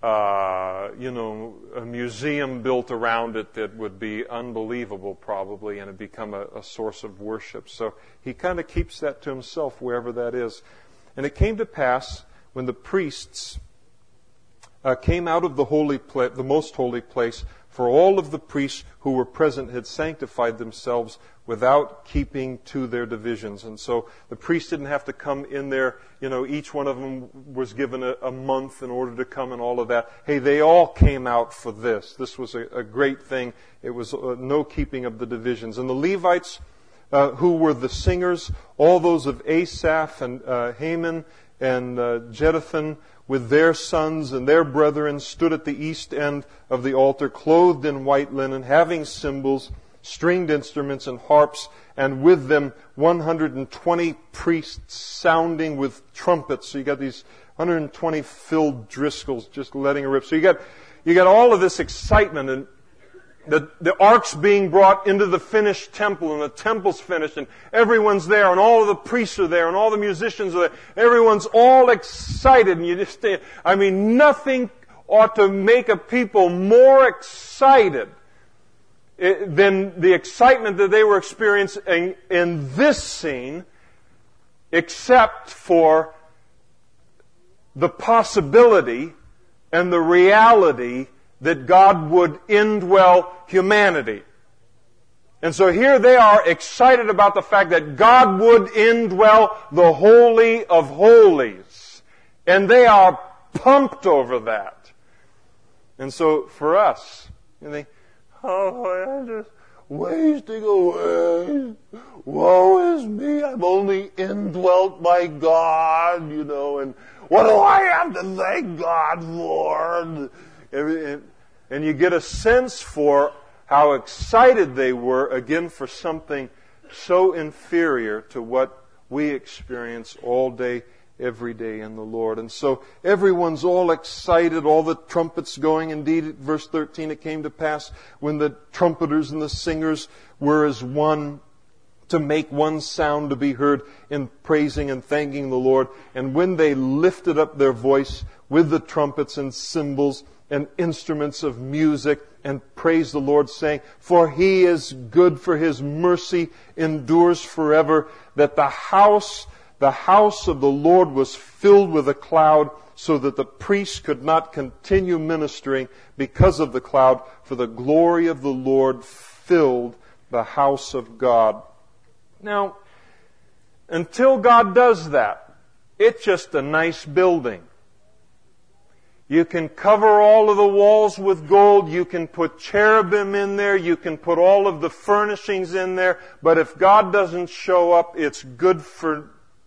uh, you know, a museum built around it that would be unbelievable probably, and it'd become a, a source of worship. So he kind of keeps that to himself wherever that is. And it came to pass when the priests uh, came out of the holy pla- the most holy place For all of the priests who were present had sanctified themselves without keeping to their divisions. And so the priests didn't have to come in there. You know, each one of them was given a, a month in order to come and all of that. Hey, they all came out for this. This was a, a great thing. It was uh, no keeping of the divisions. And the Levites, uh, who were the singers, all those of Asaph and uh, Haman and uh, Jeduthun, with their sons and their brethren, stood at the east end of the altar, clothed in white linen, having cymbals, stringed instruments, and harps, and with them one hundred twenty priests sounding with trumpets. So you got these one hundred twenty filled Driscolls just letting it rip. So you got you got all of this excitement, and the, the ark's being brought into the finished temple, and the temple's finished, and everyone's there, and all of the priests are there, and all the musicians are there. Everyone's all excited, and you just, I mean, nothing ought to make a people more excited than the excitement that they were experiencing in this scene, except for the possibility and the reality that God would indwell humanity. And so here they are excited about the fact that God would indwell the Holy of Holies. And they are pumped over that. And so for us, you think, oh, I'm just wasting away. Woe is me. I'm only indwelt by God, you know, and what do I have to thank God for? And, and you get a sense for how excited they were, again, for something so inferior to what we experience all day, every day in the Lord. And so everyone's all excited, all the trumpets going. Indeed, at verse thirteen, it came to pass when the trumpeters and the singers were as one, to make one sound to be heard in praising and thanking the Lord. And when they lifted up their voice with the trumpets and cymbals and instruments of music, and praised the Lord, saying, for He is good, for His mercy endures forever, that the house, the house of the Lord was filled with a cloud, so that the priests could not continue ministering because of the cloud, for the glory of the Lord filled the house of God. Now, until God does that, it's just a nice building. You can cover all of the walls with gold. You can put cherubim in there. You can put all of the furnishings in there. But if God doesn't show up, it's good for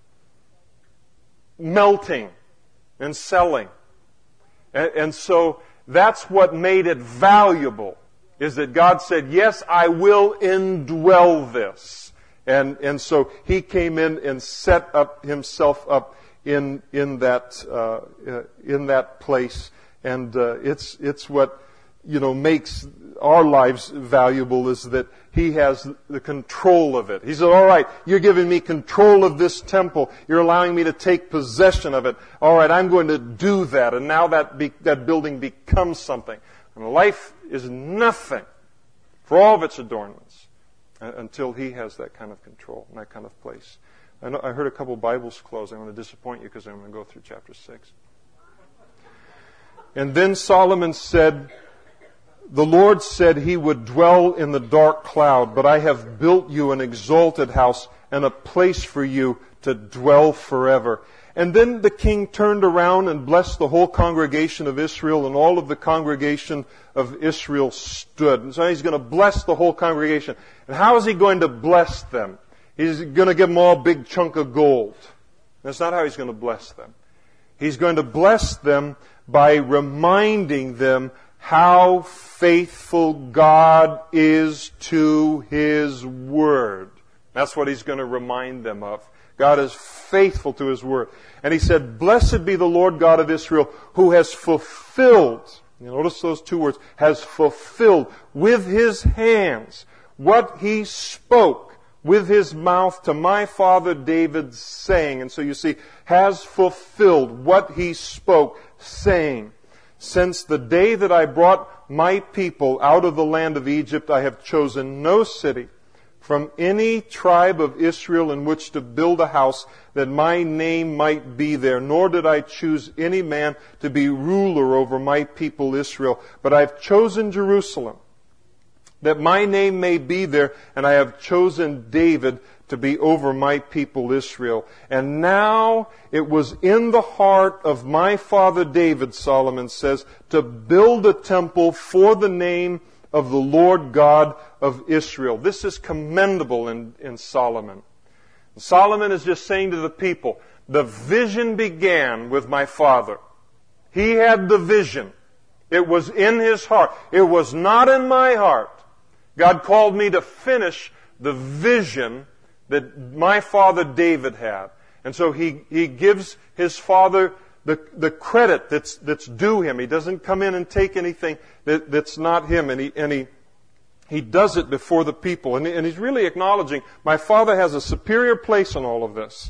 melting and selling. And, and so that's what made it valuable, is that God said, yes, I will indwell this. And, and so He came in and set up Himself up in in that uh, in that place, and uh, it's it's what you know makes our lives valuable, is that He has the control of it. He said, "All right, you're giving me control of this temple. You're allowing me to take possession of it. All right, I'm going to do that." And now that be, that building becomes something. And life is nothing for all of its adornments until He has that kind of control and that kind of place. I, know, I heard a couple Bibles close. I'm going to disappoint you because I'm going to go through chapter six. And then Solomon said, the Lord said He would dwell in the dark cloud, but I have built you an exalted house and a place for you to dwell forever. And then the king turned around and blessed the whole congregation of Israel, and all of the congregation of Israel stood. And so He's going to bless the whole congregation. And how is He going to bless them? He's going to give them all a big chunk of gold. That's not how He's going to bless them. He's going to bless them by reminding them how faithful God is to His Word. That's what He's going to remind them of. God is faithful to His Word. And He said, blessed be the Lord God of Israel, who has fulfilled, you notice those two words, has fulfilled with His hands what He spoke with His mouth to my father David, saying. And so you see, has fulfilled what He spoke, saying, since the day that I brought my people out of the land of Egypt, I have chosen no city from any tribe of Israel in which to build a house, that my name might be there. Nor did I choose any man to be ruler over my people Israel, but I have chosen Jerusalem, that my name may be there, and I have chosen David to be over my people Israel. And now it was in the heart of my father David, Solomon says, to build a temple for the name of the Lord God of Israel. This is commendable in, in Solomon. Solomon is just saying to the people, the vision began with my father. He had the vision. It was in his heart. It was not in my heart. God called me to finish the vision that my father David had. And so he, he gives his father the, the credit that's, that's due him. He doesn't come in and take anything that, that's not him. And he, and he, he does it before the people. And, and he's really acknowledging, my father has a superior place in all of this.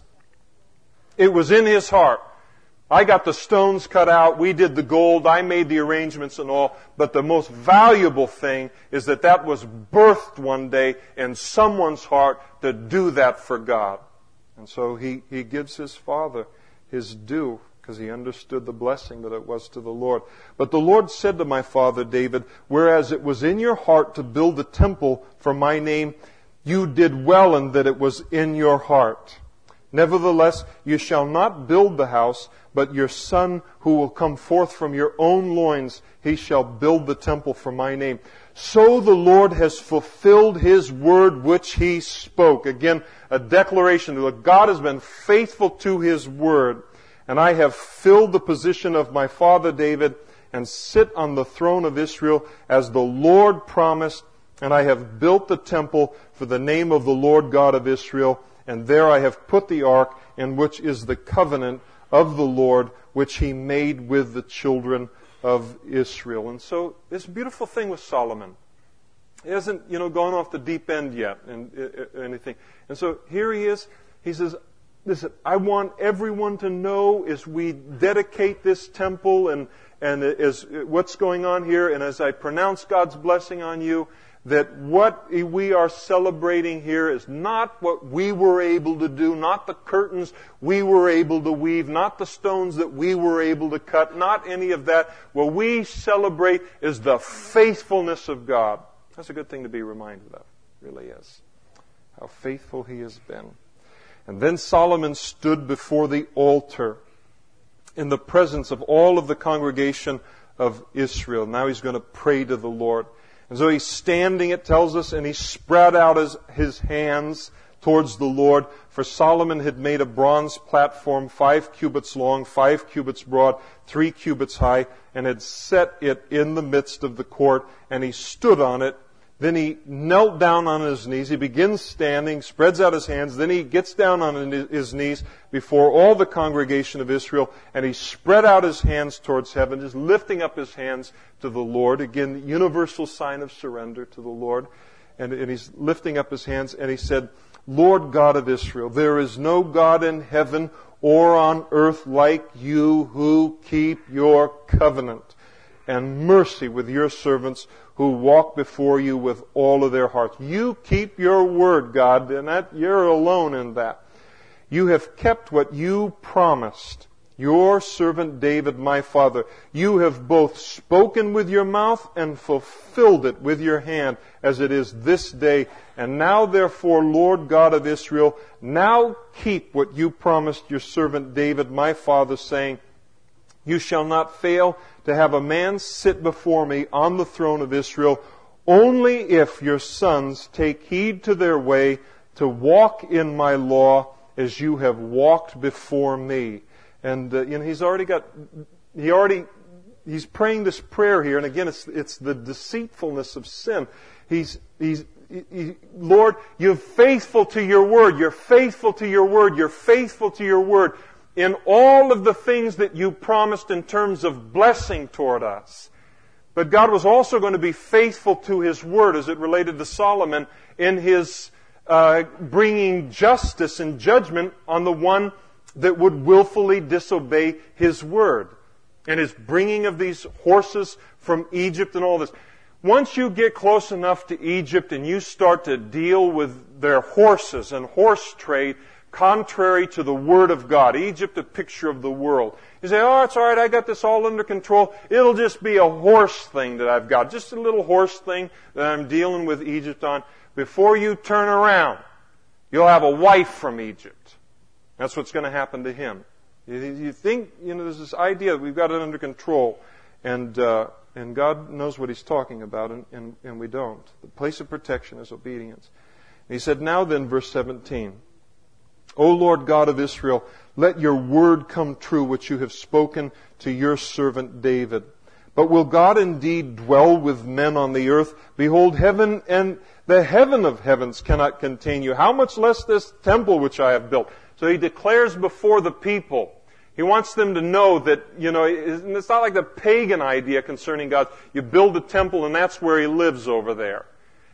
It was in his heart. I got the stones cut out, we did the gold, I made the arrangements and all, but the most valuable thing is that that was birthed one day in someone's heart to do that for God. And so he, he gives his father his due, because he understood the blessing that it was to the Lord. But the Lord said to my father David, whereas it was in your heart to build a temple for my name, you did well in that it was in your heart. Nevertheless, you shall not build the house, but your son who will come forth from your own loins, he shall build the temple for my name. So the Lord has fulfilled his word which he spoke. Again, a declaration that God has been faithful to his word. And I have filled the position of my father David and sit on the throne of Israel as the Lord promised. And I have built the temple for the name of the Lord God of Israel. And there I have put the ark, in which is the covenant of the Lord, which he made with the children of Israel. And so, this beautiful thing with Solomon. He hasn't, you know, gone off the deep end yet and uh, anything. And so, here he is. He says, listen, I want everyone to know as we dedicate this temple and, and as what's going on here, and as I pronounce God's blessing on you, that what we are celebrating here is not what we were able to do, not the curtains we were able to weave, not the stones that we were able to cut, not any of that. What we celebrate is the faithfulness of God. That's a good thing to be reminded of. It really is. How faithful he has been. And then Solomon stood before the altar in the presence of all of the congregation of Israel. Now he's going to pray to the Lord. And so he's standing, it tells us, and he spread out his, his hands towards the Lord. For Solomon had made a bronze platform, five cubits long, five cubits broad, three cubits high, and had set it in the midst of the court, and he stood on it. Then he knelt down on his knees. He begins standing, spreads out his hands. Then he gets down on his knees before all the congregation of Israel, and he spread out his hands towards heaven, just lifting up his hands to the Lord. Again, the universal sign of surrender to the Lord. And, and he's lifting up his hands, and he said, Lord God of Israel, there is no God in heaven or on earth like you who keep your covenant and mercy with your servants who walk before you with all of their hearts. You keep your word, God, and that you're alone in that. You have kept what you promised. Your servant David, my father, you have both spoken with your mouth and fulfilled it with your hand, as it is this day. And now, therefore, Lord God of Israel, now keep what you promised your servant David, my father, saying, you shall not fail to have a man sit before me on the throne of Israel, only if your sons take heed to their way to walk in my law as you have walked before me. And uh, you know, he's already got, he already, he's praying this prayer here, and again, it's it's the deceitfulness of sin. He's he's he, he, Lord, you're faithful to your word. You're faithful to your word. You're faithful to your word. In all of the things that you promised in terms of blessing toward us. But God was also going to be faithful to his word as it related to Solomon in his uh, bringing justice and judgment on the one that would willfully disobey his word. And his bringing of these horses from Egypt and all this. once you get close enough to Egypt and you start to deal with their horses and horse trade contrary to the Word of God, Egypt a picture of the world, you say, oh, it's all right, I got this all under control. It'll just be a horse thing that I've got, just a little horse thing that I'm dealing with Egypt on. Before you turn around, you'll have a wife from Egypt. That's what's going to happen to him. You think, you know, there's this idea that we've got it under control, and uh, and God knows what He's talking about, and, and, and we don't. The place of protection is obedience. And He said, now then, verse seventeen, O Lord God of Israel, let your word come true, which you have spoken to your servant David. But will God indeed dwell with men on the earth? Behold, heaven and the heaven of heavens cannot contain you. How much less this temple which I have built? So he declares before the people. He wants them to know that, you know, it's not like the pagan idea concerning God. You build a temple and that's where He lives over there.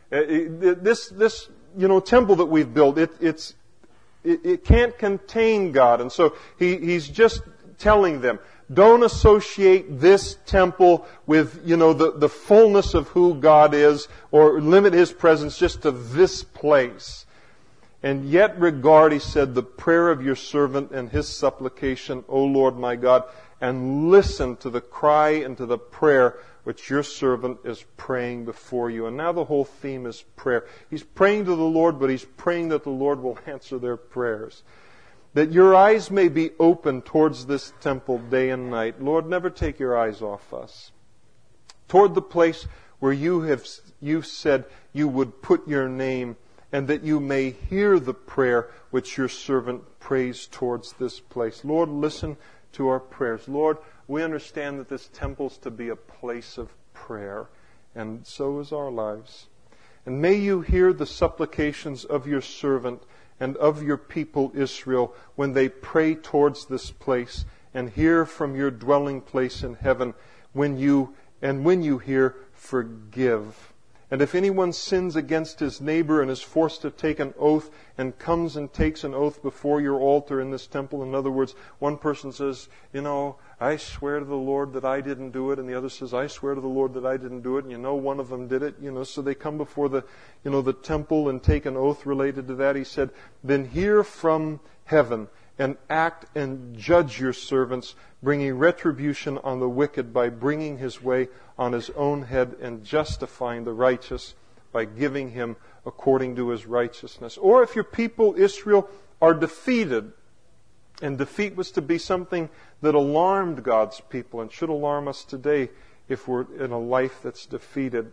This, this, you know, temple that we've built, it, it's, it, it can't contain God. And so he, he's just telling them, don't associate this temple with, you know, the, the fullness of who God is, or limit His presence just to this place. And yet regard, he said, the prayer of your servant and his supplication, O Lord my God, and listen to the cry and to the prayer which your servant is praying before you. And now the whole theme is prayer. He's praying to the Lord, but he's praying that the Lord will answer their prayers. That your eyes may be open towards this temple day and night. Lord, never take your eyes off us. Toward the place where you have you said you would put your name, and that you may hear the prayer which your servant prays towards this place. Lord, listen to our prayers. Lord, we understand that this temple is to be a place of prayer, and so is our lives. And may you hear the supplications of your servant and of your people Israel when they pray towards this place, and hear from your dwelling place in heaven when you, and when you hear, forgive. And if anyone sins against his neighbor and is forced to take an oath and comes and takes an oath before your altar in this temple, in other words, one person says, you know, I swear to the Lord that I didn't do it, and the other says, I swear to the Lord that I didn't do it, and you know one of them did it, you know, so they come before the, you know, the temple and take an oath related to that. He said, then hear from heaven and act and judge your servants, bringing retribution on the wicked by bringing his way on his own head, and justifying the righteous by giving him according to his righteousness. Or if your people Israel are defeated, and defeat was to be something that alarmed God's people and should alarm us today if we're in a life that's defeated.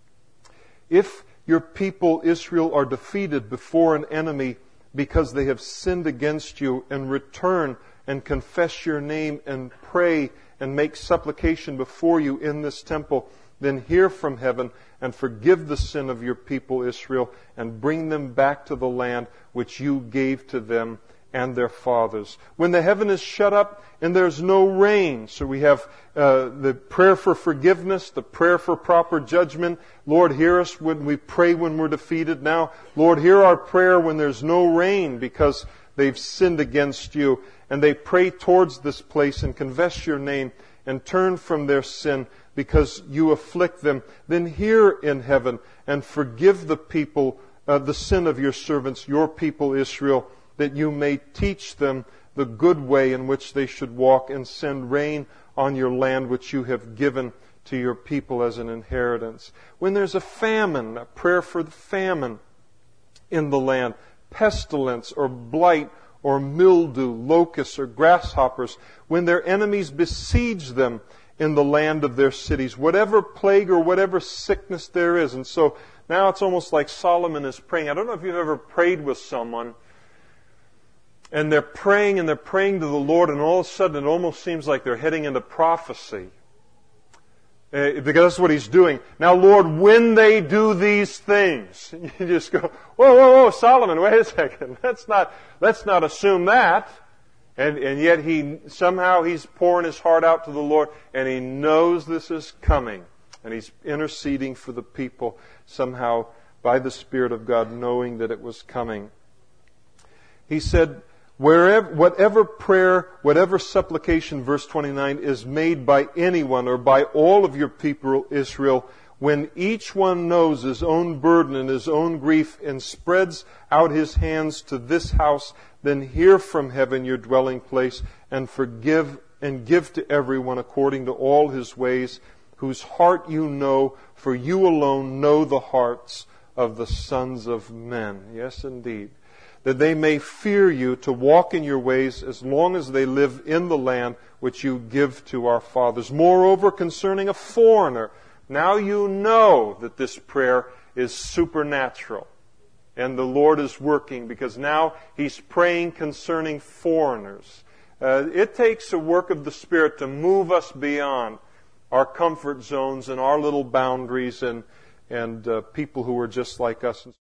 If your people Israel are defeated before an enemy because they have sinned against you, and return and confess your name and pray and make supplication before you in this temple, then hear from heaven and forgive the sin of your people Israel, and bring them back to the land which you gave to them and their fathers. When the heaven is shut up and there's no rain, so we have uh, the prayer for forgiveness, the prayer for proper judgment. Lord, hear us when we pray when we're defeated. Now, Lord, hear our prayer when there's no rain because they've sinned against you, and they pray towards this place and confess your name and turn from their sin because you afflict them. Then hear in heaven and forgive the people, uh, the sin of your servants, your people Israel, that you may teach them the good way in which they should walk, and send rain on your land which you have given to your people as an inheritance. When there's a famine, a prayer for the famine in the land, pestilence or blight or mildew, locusts or grasshoppers, when their enemies besiege them in the land of their cities, whatever plague or whatever sickness there is. And so now it's almost like Solomon is praying. I don't know if you've ever prayed with someone, and they're praying and they're praying to the Lord, and all of a sudden it almost seems like they're heading into prophecy. Uh, because that's what he's doing. Now, Lord, when they do these things, you just go, whoa, whoa, whoa, Solomon, wait a second. Let's not, let's not assume that. And, and yet he, somehow he's pouring his heart out to the Lord, and he knows this is coming. And he's interceding for the people somehow by the Spirit of God, knowing that it was coming. He said, Wherever, whatever prayer, whatever supplication, verse twenty-nine, is made by anyone or by all of your people Israel, When each one knows his own burden and his own grief and spreads out his hands to this house, then hear from heaven your dwelling place and forgive and give to everyone according to all his ways, whose heart you know, for you alone know the hearts of the sons of men. Yes, indeed. That they may fear you to walk in your ways as long as they live in the land which you give to our fathers. Moreover, concerning a foreigner, now you know that this prayer is supernatural. And the Lord is working because now He's praying concerning foreigners. Uh, it takes a work of the Spirit to move us beyond our comfort zones and our little boundaries and, and uh, people who are just like us.